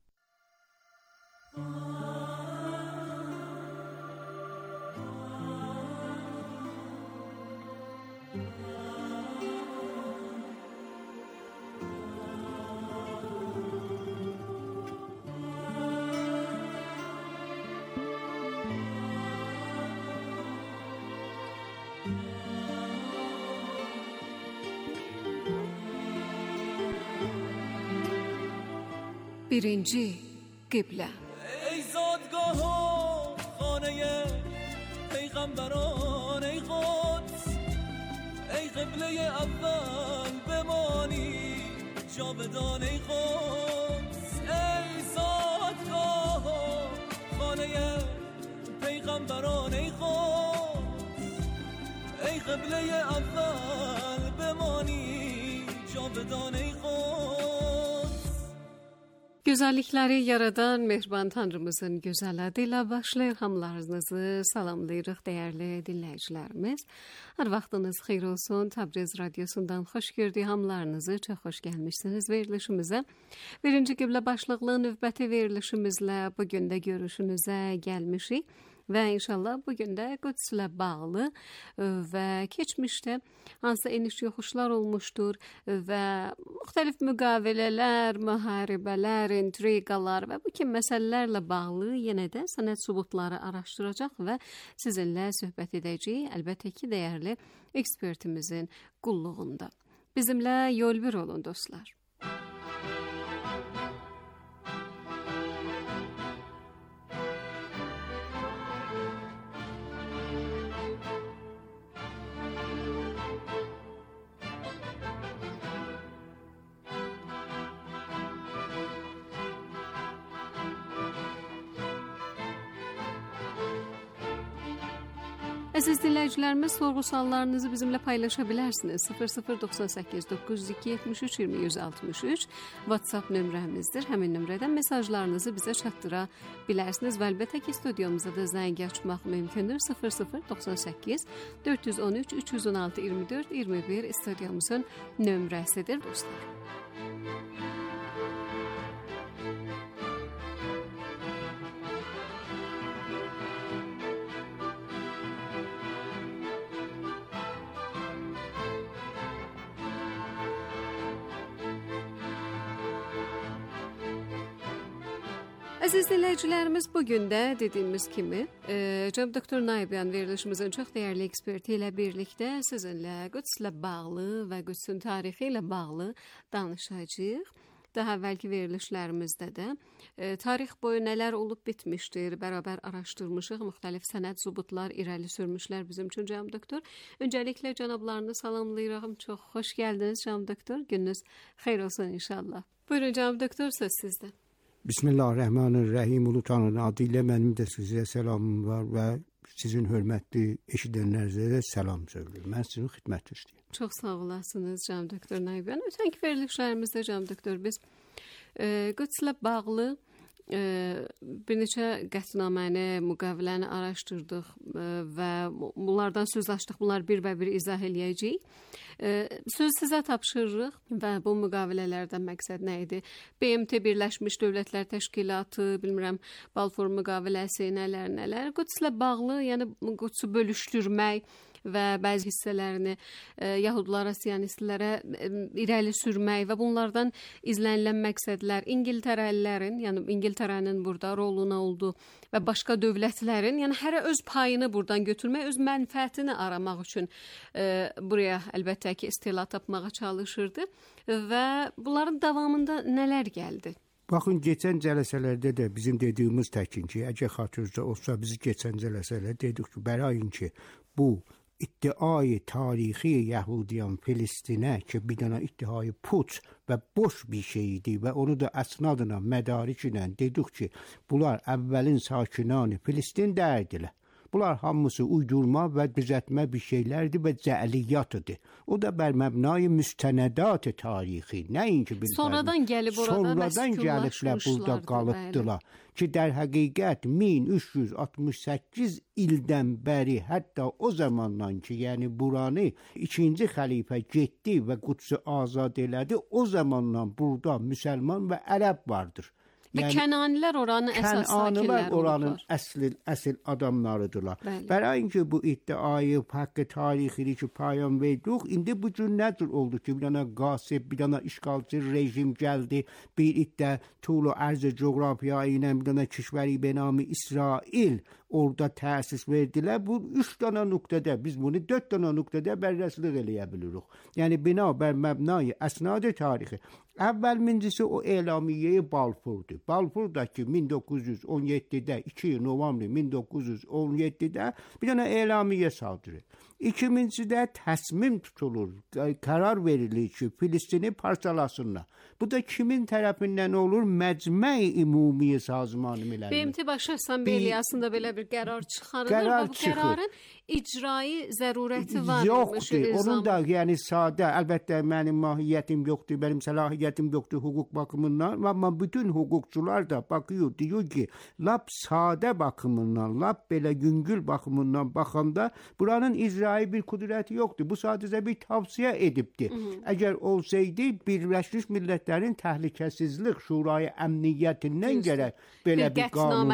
birinci qiblə. ای زادگاه و خانه پیغمبران ای قدس ای قبله اول بمانی جاودان ای قدس ای زادگاه و خانه پیغمبران ای قدس ای قبله اول بمانی جاودان ey قدس. Gözəllikləri yaradan mehriban Tanrımızın gözəl adıyla başlayır. Hamılarınızı salamlayırıq dəyərli dinləyicilərimiz. Hər vaxtınız xeyir olsun. Təbriz Radyosundan xoş gördük hamılarınızı. Çox xoş gəlmişsiniz verilişimizə. Birinci qiblə başlıqlı növbəti verilişimizlə bugün də görüşünüzə gəlmişik. Və inşallah bugün də Qüdslə bağlı və keçmişdə hansı eniş yoxuşlar olmuşdur və müxtəlif müqavilələr, müharibələr, intriqalar və bu kimi məsələlərlə bağlı yenə də sənəd sübutları araşdıracaq və sizinlə söhbət edəcəyik. Əlbəttə ki, dəyərli ekspertimizin qulluğunda. Bizimlə yol bir olun dostlar. Əziz dinləyicilərimiz, sorğu-suallarınızı bizimlə paylaşa bilərsiniz. sıfır sıfır doxsan səkkiz doqquz yüz iki yetmiş üç iyirmi yüz altmış üç WhatsApp nömrəmizdir. Həmin nömrədən mesajlarınızı bizə çatdıra bilərsiniz və əlbəttə ki, studiyamıza da zəng açmaq mümkündür. sıfır sıfır doxsan səkkiz dörd yüz on üç üç yüz on altı iyirmi dörd iyirmi bir studiyamızın nömrəsidir dostlar. Əziz dinləyicilərimiz, bugün də dediyimiz kimi e, cənab doktor Naibyan verilişimizin çox dəyərli eksperti ilə birlikdə sizinlə Qüdslə bağlı və Qüdsün tarixi ilə bağlı danışacağıq. Daha əvvəlki verilişlərimizdə də e, tarix boyu nələr olub bitmişdir, bərabər araşdırmışıq, müxtəlif sənəd sübutlar irəli sürmüşlər bizim üçün cənab doktor. Öncəliklə cənablarını salamlayıram. Çox xoş gəldiniz cənab doktor. Gününüz xeyir olsun inşallah. Buyurun cənab doktor, söz sizdə. Bismillahirrahmanirrahim. Ulu Tanrı'nın adıyla benim de size selamım var ve sizin hörmətli eşidənlərinizə də salam söyləyirəm. Mən sizin xidmətinizdəyəm. Çox sağ olasınız Cənab doktor Nayibyan. Ötənki verilişlərimizdə Cənab doktor biz e, Qüdslə bağlı e, bir neçə qətnaməni, müqaviləni araşdırdıq e, və bunlardan söz açdıq. Bunlar bir və bir izah eləyəcəyik. E, söz sizə tapşırırıq və bu müqavilələrdən məqsəd nə idi? B M T Birləşmiş Dövlətlər Təşkilatı, bilmirəm, Balfour müqaviləsi, nələr, nələr. Qüdslə bağlı, yəni Qüdsə bölüşdürmək və bəzi hissələrini e, Yahudilara, Siyonistlərə e, irəli sürmək və bunlardan izlənilən məqsədlər İngiltərəlilərin, yəni İngiltərənin burada rolu nə oldu və başqa dövlətlərin, yəni hərə öz payını buradan götürmək, öz mənfəətini aramaq üçün e, buraya əlbəttə ki, istila tapmağa çalışırdı və bunların davamında nələr gəldi? Baxın, keçən cələsələrdə də bizim dediyimiz təkin ki, əgər xatırınızda olsa, biz keçən cələsələrdə dedik ki, bərayin ki, bu iddiayı tarixi Yahudiyan Filistinə ki, bir dənə iddiayı puç və boş bir şeydi və onu da əsnadına, mədarik ilə dedik ki, bunlar əvvəlin sakinanı Filistin dərdilər. Bunlar hamısı uydurma və düzəltmə bir şeylərdir və cəliyyatdır. O da bər məbnai müstənədat tarixi. Nəinki bir sonradan gəlib orada məskunlaşmışlar burada qalıbdılar. Ki, der həqiqət min üç yüz altmış səkkiz ildən bəri, hətta o zamandan ki, yəni buranı ikinci xəlifə getdi və Qudsu azad elədi, o zamandan burada müsəlman və ərəb vardır. Və yəni, Kənanilər oranın əsas sakinləri oranın əsl, əsl adamlarıdırlar. Bərayin ki, bu iddiayı, haqqı tarixini ki, payam verdik, indi bu gün nədir oldu ki, bir dana qasib, bir dana işgalçı rejim gəldi, bir iddə tuğlu ərzə coğrafiya ilə bir dana kişvəri benami İsrail orada təsis verdilər. Bu üç dana nöqtədə, biz bunu dörd dana nöqtədə bərrəsilik eləyə bilirik. Yəni, binabər məbnayı əsnadı tarixi. Əvvəlmincisi o elamiyyeyi Balfour'dur. Balfour da ki, min doqquz yüz on yeddidə, iki novembr min doqquz yüz on yeddidə bir dənə elamiyyə saldırır. İkincisidə təsmim tutulur, qərar verilir ki, Filistini parçalasınlar. Bu da kimin tərəfindən olur? Məcmə-i Ümumiyyə Sazmanı Milləli. B M T Baş Assambleyasında belə bir qərar çıxarılır və bu qərarın icrai zərurəti var. Yoxdur. Onun da yəni sadə, əlbəttə mənim mahiyyətim yoxdur, mənim səlahiyyətim yoxdur hüquq baxımından, amma bütün hüquqçular da baxıyor, diyor ki, lap sadə baxımından, lap belə yüngül baxımından baxanda buranın icrai bir qüdrəti yoxdur. Bu sadəcə bir tavsiyə edibdir. Əgər olsaydı, Birləşmiş Millətlərin Təhlükəsizlik Şurayı Əmniyyətindən gərək belə bir, bir qanun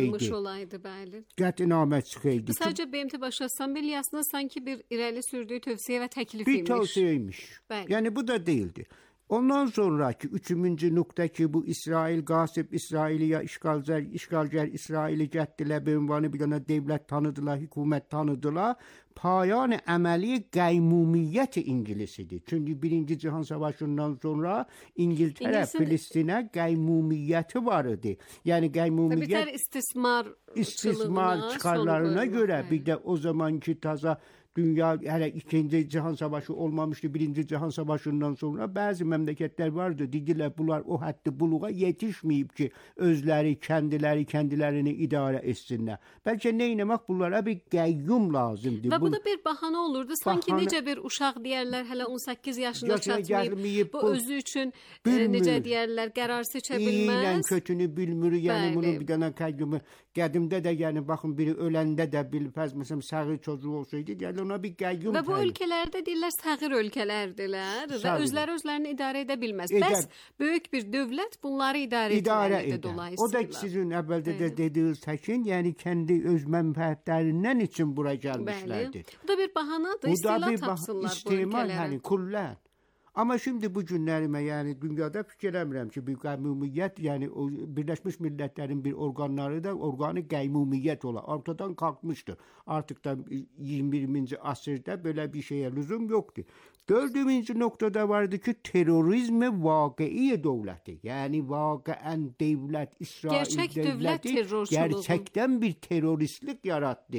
çıxaydı. Qətnamə çıxaydı. Sadəcə B M T Baş Assambleyasında sanki bir irəli sürdüyü tövsiyə və təklif bir imiş. Bir tövsiyeymiş. Yəni bu da değildi. Ondan sonraki üçüncü nokta ki, bu İsrail qasib İsrailiya işgalcar, işgalcar İsraili gəddilər, bir ünvanı bir dənə devlət tanıdılar, hükümət tanıdılar. Payan əməli qaymumiyyət İngilisidir. Çünki birinci Cihan Savaşı'ndan sonra İngiltere İngilizin... Filistinə qaymumiyyəti var idi. Yəni qaymumiyyət istismar istismar çıxarlarına görə bir də o zamanki taza dünya hələ ikinci Cihan Savaşı olmamışdı. Birinci Cihan Savaşı'ndan sonra bəzi məmləkətlər vardı. Dedilər, bunlar o həddi buluğa yetişməyib ki, özləri, kendiləri, kendilərini idarə etsinlər. Bəlkə nə eləmək bunlara bir qəyyum lazımdır. Və bu da bir bahane olurdu. Sanki bahane... necə bir uşaq deyərlər, hələ on səkkiz yaşına çatmayıb, bu, bu özü üçün bilmir. Necə deyərlər, qərar seçə bilməz. İyilən kötünü bilmir, yəni bunu bir dənə qəyyumu. Qədimdə də, yəni baxın, biri öləndə də bilməz, məsələn, səğir çocuğu olsaydı, yəni ona bir qəyyum. Və bu ölkələrdə deyirlər, səğir ölkələrdirlər və özləri özlərini idarə edə bilməz. Edə... Bəs böyük bir dövlət bunları idarə, idarə etməlidir dolayısıyla. O da sizin əvvəldə də dediyiniz təkin, yəni kendi öz mənfəətlərindən üçün bura gəlmişlərdir. Bəli. Bu da bir bahanadır, istila tapsınlar bu ölkələrə. Hani kullən. Amma şimdi bu günlərimə, yəni dünyada fikir edirəm ki, bir qaymumiyyət, yəni o Birləşmiş Millətlərin bir orqanları da orqanı qaymumiyyət ola, ortadan qalxmışdır. Artıq da iyirmi birinci əsrdə belə bir şeyə lüzum yoxdur. Dördüncü noktada vardı ki, terörizm vaqei dövləti. Yəni vaqəən devlət, İsrail Gerçək devləti dövlət gerçəkdən bir teröristlik yarattı.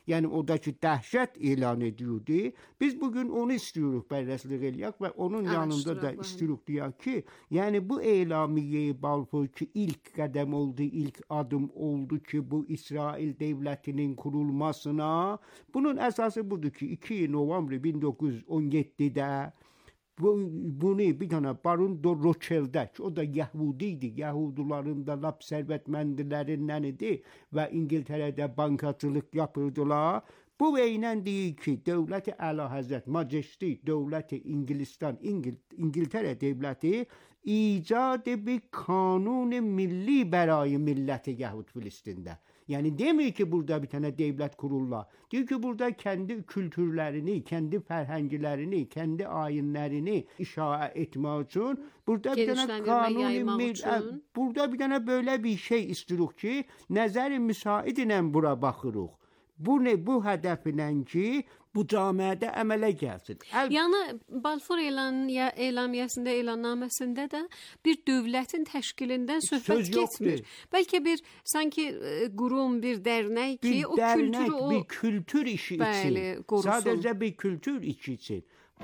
yəni oradakı dəhşət elan ediyordu. Biz bugün onu istiyoruz bərrəslik eləyək və onun yanında da istiyoruz deyək ki, yəni bu elamiyyə Balfour ki ilk qədəm oldu, ilk adım oldu ki bu İsrail devletinin kurulmasına. Bunun əsası budur ki iki November bin dokuz yüz on yeddidə Bu, bunu bir tane Baron de Rothschild'e, o da Yahudiydi, Yahudilerin de lap servetmendilərindən idi və İngiltere'de bankacılık yapırdılar. Bu veynə deyir ki, Dövləti Əlahəzrət, Majesty, Dövləti İngilistان, İngil, İngiltere Devleti icad bir kanun milli bərai milləti Yahud Filistin'de. Yani demiyor ki burada bir tane devlet kururlar. Diyor ki burada kendi kültürlerini, kendi ferhengilerini, kendi ayinlerini inşa etmek için burada bir tane kanuni burada bir tane böyle bir şey istiyoruz ki nəzər müsaidlə bura baxırıq. Bu ne bu hedefle ki bu camiədə əmələ gəlsin. Əl yəni Balfour elan ya elamiyəsində, elannaməsində də bir dövlətin təşkilindən söhbət getmir. Bəlkə bir sanki qurum, bir dərnək ki, bir o dərnək, kültürü o bir kültür işi bəli, üçün. Qorusun. Sadəcə bir kültür işi üçün.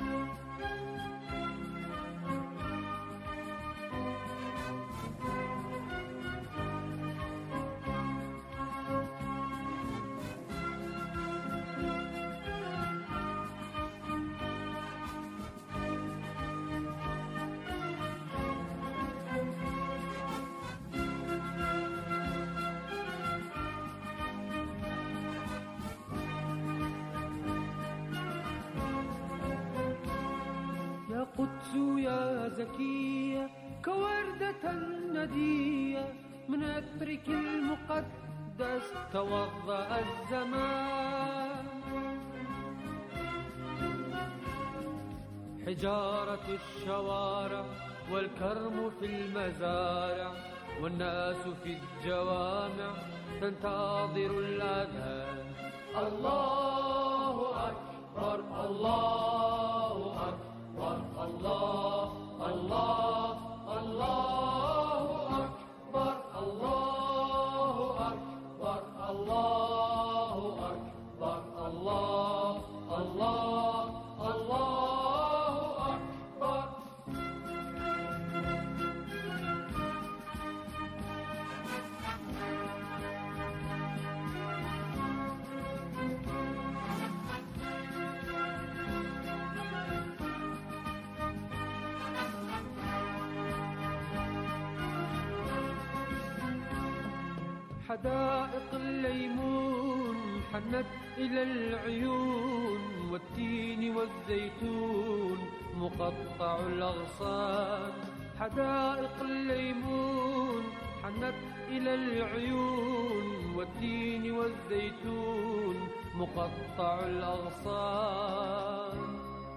قدس يا زكية كوردة ندية من عطرك المقدس توضأ الزمان حجارة الشوارع والكرم في المزارع والناس في الجوامع تنتظر الأذان الله أكبر الله أكبر الله الله الله أكبر الله أكبر الله أكبر الله الله الله أكبر حدائق الليمون حنت إلى العيون والتين والزيتون مقطع الأغصان حدائق الليمون حنت إلى العيون والتين والزيتون مقطع الأغصان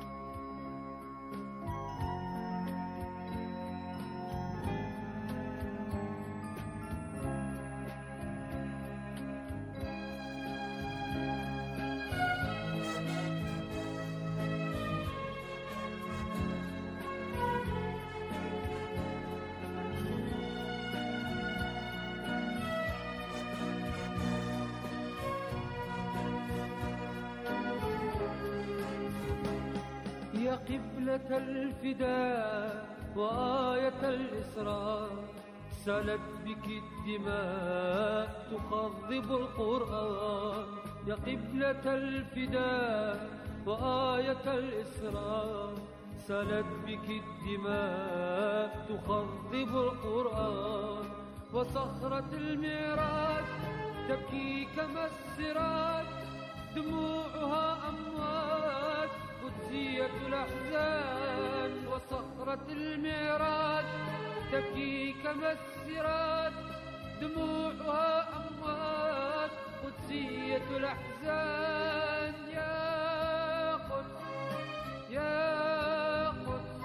يا قبلة الفداء وآية الإسراء سالت بك الدماء تخضب القرآن يا قبلة الفداء وآية الإسراء سالت بك الدماء تخضب القرآن وصخرة المعراج تبكي كما السراج دموعها أمواج قدسية الأحزان وصخرة المعراج تبكي كما السراج دموعها أمواج قدسية الأحزان يا قدس يا قدس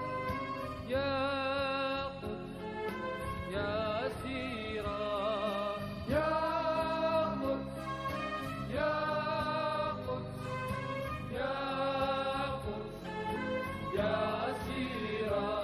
يا قدس يا سيرا يا قدس يا قدس يا قدس يا سيرا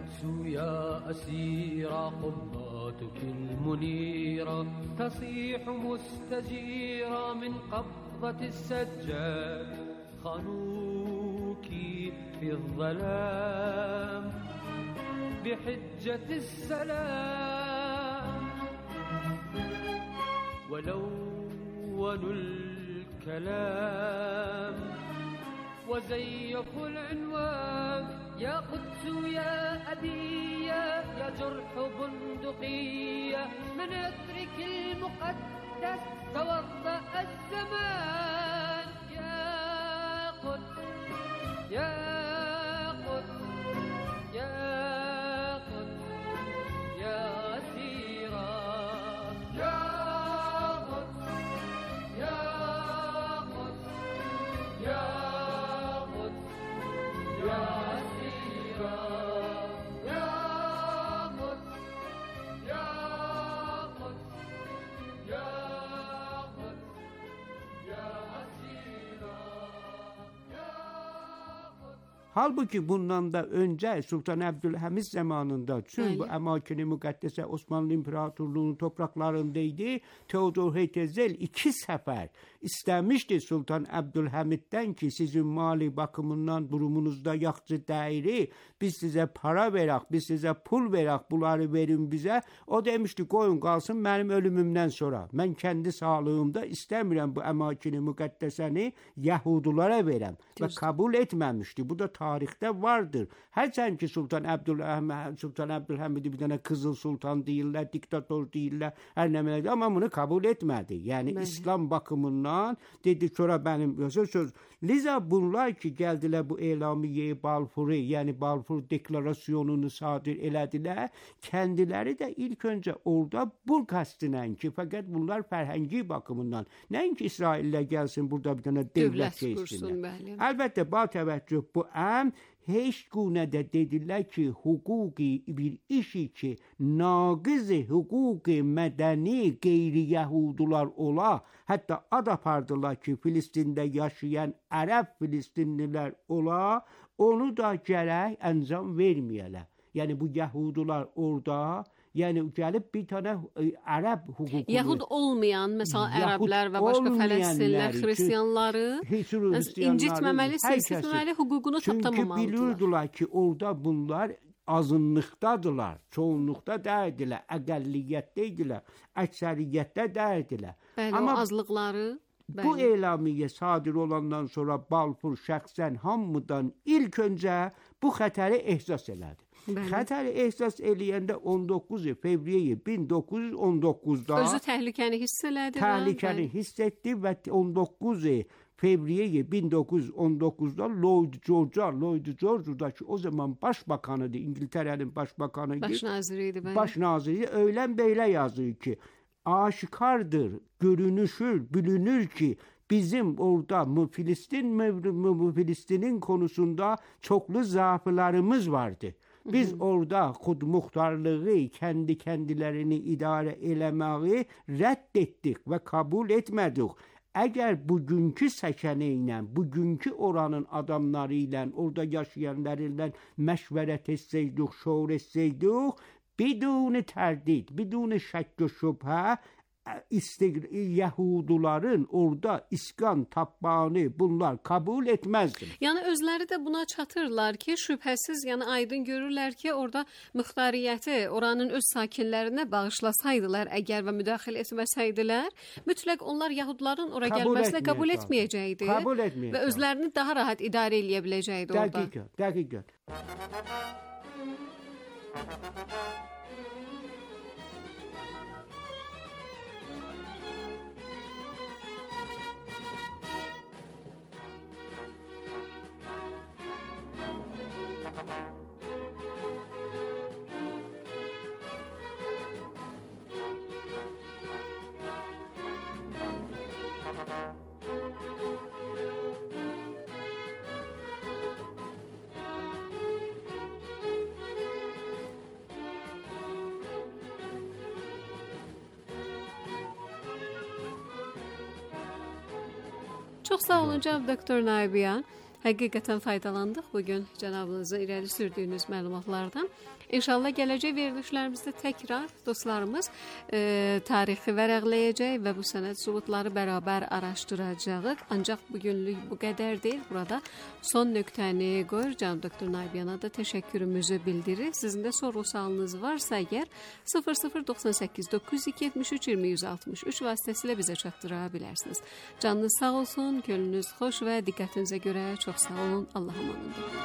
قدس يا أسيرة قباتك المنيرة تصيح مستجيرة من قبضة السجاد خانوك في الظلام بحجة السلام ولونوا الكلام وزيفوا العنوان يا قدس يا أبية يا جرح بندقية من يترك المقدس توضأ الزمان يا قدس يا قدس يا قدس يا أسيرة يا قدس يا قدس يا قدس يا أسيرة يا قدس يا قدس يا قدس يا أسيرة يا قدس. Halbuki bundan da önce Sultan Abdülhamid zamanında tüm bu emakini mukaddese Osmanlı İmparatorluğu'nun topraklarındaydı. Teodor Herzl iki sefer istemişti Sultan Abdülhamid'den ki sizin mali bakımından durumunuzda yaxşı değeri, biz size para verək, biz size pul verək, bunları verin bize. O demişti koyun kalsın benim ölümümden sonra. Ben kendi sağlığımda istemiyorum bu emakini mukaddeseni Yahudulara verəm. Ve kabul etmemişti. Bu da tarihte vardır. Hərçən ki Sultan Abdülhamid, Sultan Abdülhamid'i bir tane Kızıl Sultan değiller, diktatör değiller, her ne ama bunu kabul etmedi. Yani ben. İslam bakımından dedi sonra benim söz. Liza bunlar ki geldiler bu elamiye Balfour'u yani Balfour deklarasyonunu sadir elediler. Kendileri de ilk önce orada bu kastinen ki fakat bunlar ferhengi bakımından. Nəinki İsrail'le gelsin burada bir tane devlet şeysinler. Elbette ba teveccüh bu em heç gune de dediler ki hukuki bir işi ki naqız hukuki medeni gayri Yahudular ola hatta ad apardılar ki Filistin'de yaşayan Arap Filistinliler ola onu da gerek enzam vermeyeler. Yani bu Yahudular orada yani gelip bir tane e, Arap hukukunu... Yahud olmayan mesela Araplar ve başka Filistinler, Hristiyanları incitmemeli, sesletmemeli, hukukunu taptamamalıdılar. Çünkü bilirdiler ki orada bunlar azınlıktadılar, çoğunlukta değildiler, əqəlliyyətdeydiler, əksəriyyətdə değildiler. Bəli, ama o azlıqları... Bəli. Bu elamiye sadir olandan sonra Balfour şəxsən hamıdan ilk önce bu xətəri ehsas elədi. Bəli. Xətəri ehsas eləyəndə on doqquz fevriye bin doqquz yüz on doqquzda özü təhlükəni hiss elədi. Təhlükəni hiss etdi və on doqquz fevriye bin doqquz yüz on doqquzda Lloyd George'a, Lloyd George'daki o zaman başbakanıydı, İngiltere'nin başbakanıydı. Baş naziriydi. Bəli. Baş naziri öylən belə yazır ki aşikardır, görünüşür, bilünür ki bizim orada mı Filistin mı Filistin'in konusunda çoklu zaaflarımız vardı. Biz hı hı. orada Kud muhtarlığı kendi kendilerini idare eləməyi reddettik ve kabul etmedik. Eğer bugünkü seçeneğiyle, bugünkü oranın adamlarıyla, orada yaşayanlarıyla meşveret etseydik, şuur etseydik, bidun terdid, bidun şek ve şüphe Yahuduların orada iskan tapmağını bunlar kabul etmezdi. Yani özləri də buna çatırlar ki, şübhəsiz, yəni aydın görürlər ki, orada muxtariyyəti oranın öz sakinlərinə bağışlasaydılar, əgər və müdaxilə etməsəydilər, mütləq onlar Yahuduların ora kabul gəlməsinə qəbul etməyəcəkdi. Kabul etməyəcəkdi. Və özlərini daha rahat idarə eləyə biləcəkdi orada. Dəqiqə, dəqiqə. Çox sağ olun cənab doktor Naybiyan. Həqiqətən faydalandıq bu gün cənabınızı irəli sürdüyünüz məlumatlardan. İnşallah gələcək verilişlərimizdə təkrar dostlarımız e, tarixi vərəqləyəcək və bu sənəd sübutları bərabər araşdıracağıq. Ancaq bu günlük bu qədər deyil. Burada son nöqtəni qoyur. Cənab doktor Naybiyana da təşəkkürümüzü bildirir. Sizin də soru-sualınız varsa əgər sıfır sıfır doxsan səkkiz doqquz yüz iki yetmiş üç iyirmi yüz altmış üç vasitəsilə bizə çatdıra bilərsiniz. Canınız sağ olsun, gönlünüz xoş və diqqətinizə görə çox sağ olun. Allah amanında.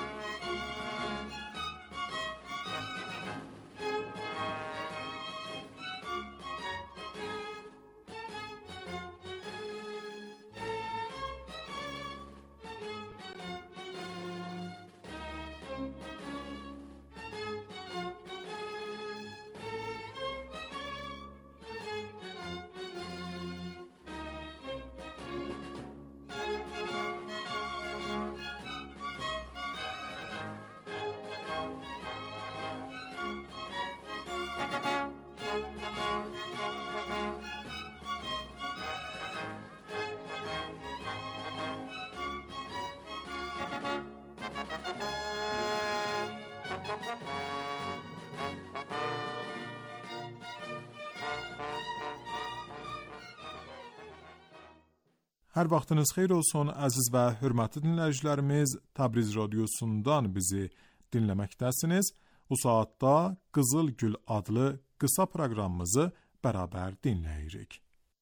Hər vaxtınız xeyir olsun, əziz və hörmətli dinləyicilərimiz. Təbriz radiosundan bizi dinləməkdəsiniz. Bu saatda Qızıl Gül adlı qısa proqramımızı bərabər dinləyirik.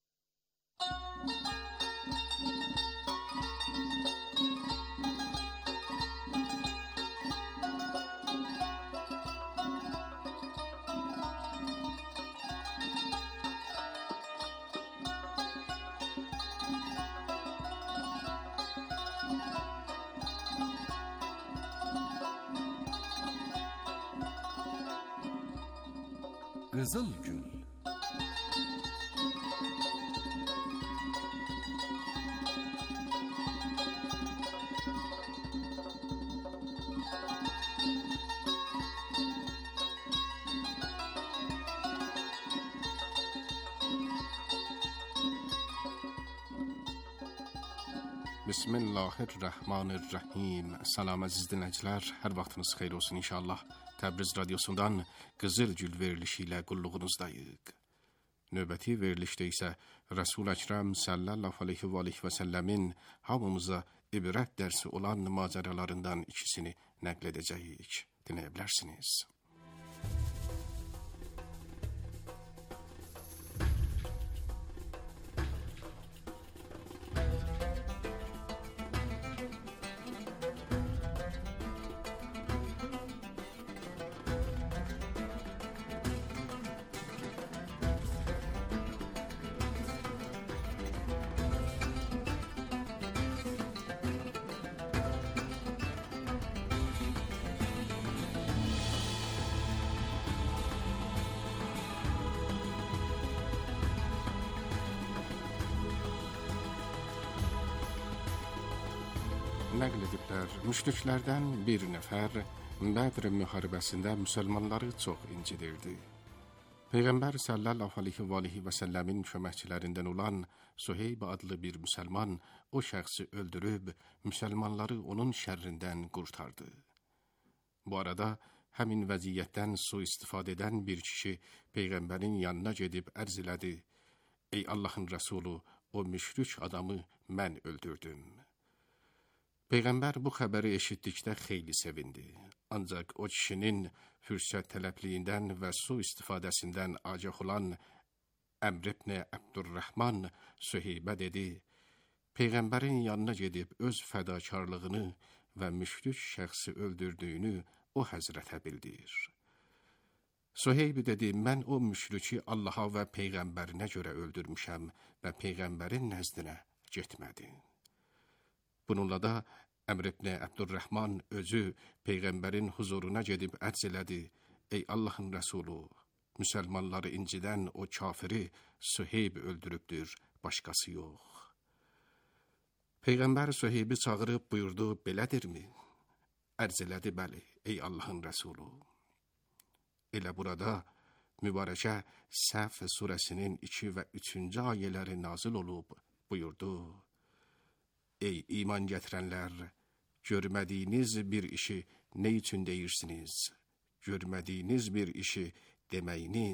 Qızıl Gül. Bismillahirrahmanirrahim. Salam əziz dinləyicilər, hər vaxtınız xeyir olsun inşallah. Təbriz radiosundan Qızıl Gül verilişi ilə qulluğunuzdayıq. Növbəti verilişdə isə Resul Əkrəm sallallahu aleyhi və aleyhi və səlləmin hamımıza ibrət dərsi olan macəralarından ikisini nəql edəcəyik. Dinləyə bilərsiniz. Nəql ediblər, müşriklərdən bir nəfər Bədr müharibəsində müsəlmanları çox incidirdi. Peyğəmbər sallallahu aleyhi və aleyhi və səlləmin köməkçilərindən olan Suheyb adlı bir müsəlman o şəxsi öldürüb, müsəlmanları onun şərrindən qurtardı. Bu arada həmin vəziyyətdən sui-istifadə edən bir kişi Peyğəmbərin yanına gedib ərz elədi: Ey Allahın Rəsulu, o müşrik adamı mən öldürdüm. Peyğəmbər bu xəbəri eşitdikdə xeyli sevindi. Ancaq o kişinin fürsət tələbliyindən və su istifadəsindən acaq olan Əmr ibn Əbdurrahman Süheybə dedi: Peyğəmbərin yanına gedib öz fədakarlığını və müşrik şəxsi öldürdüyünü o həzrətə bildir. Süheyb dedi: mən o müşriki Allaha və Peyğəmbərinə görə öldürmüşəm və Peyğəmbərin nəzdinə getmədi. Bununla da Əmr ibn Əbdurrahman özü Peyğəmbərin huzuruna gedib ərz elədi: Ey Allahın Rəsulu, müsəlmanları incidən o kafiri Süheyb öldürübdür, başqası yox. Peyğəmbər Süheybi çağırıb buyurdu: belədirmi? Ərz elədi: bəli, ey Allahın Rəsulu. Elə burada mübarəkə Səf surəsinin iki və üçüncü ayələri nazil olub, buyurdu: Ey iman gətirənlər, görmədiyiniz bir işi ne üçün deyirsiniz? Görmədiyiniz bir işi deməyiniz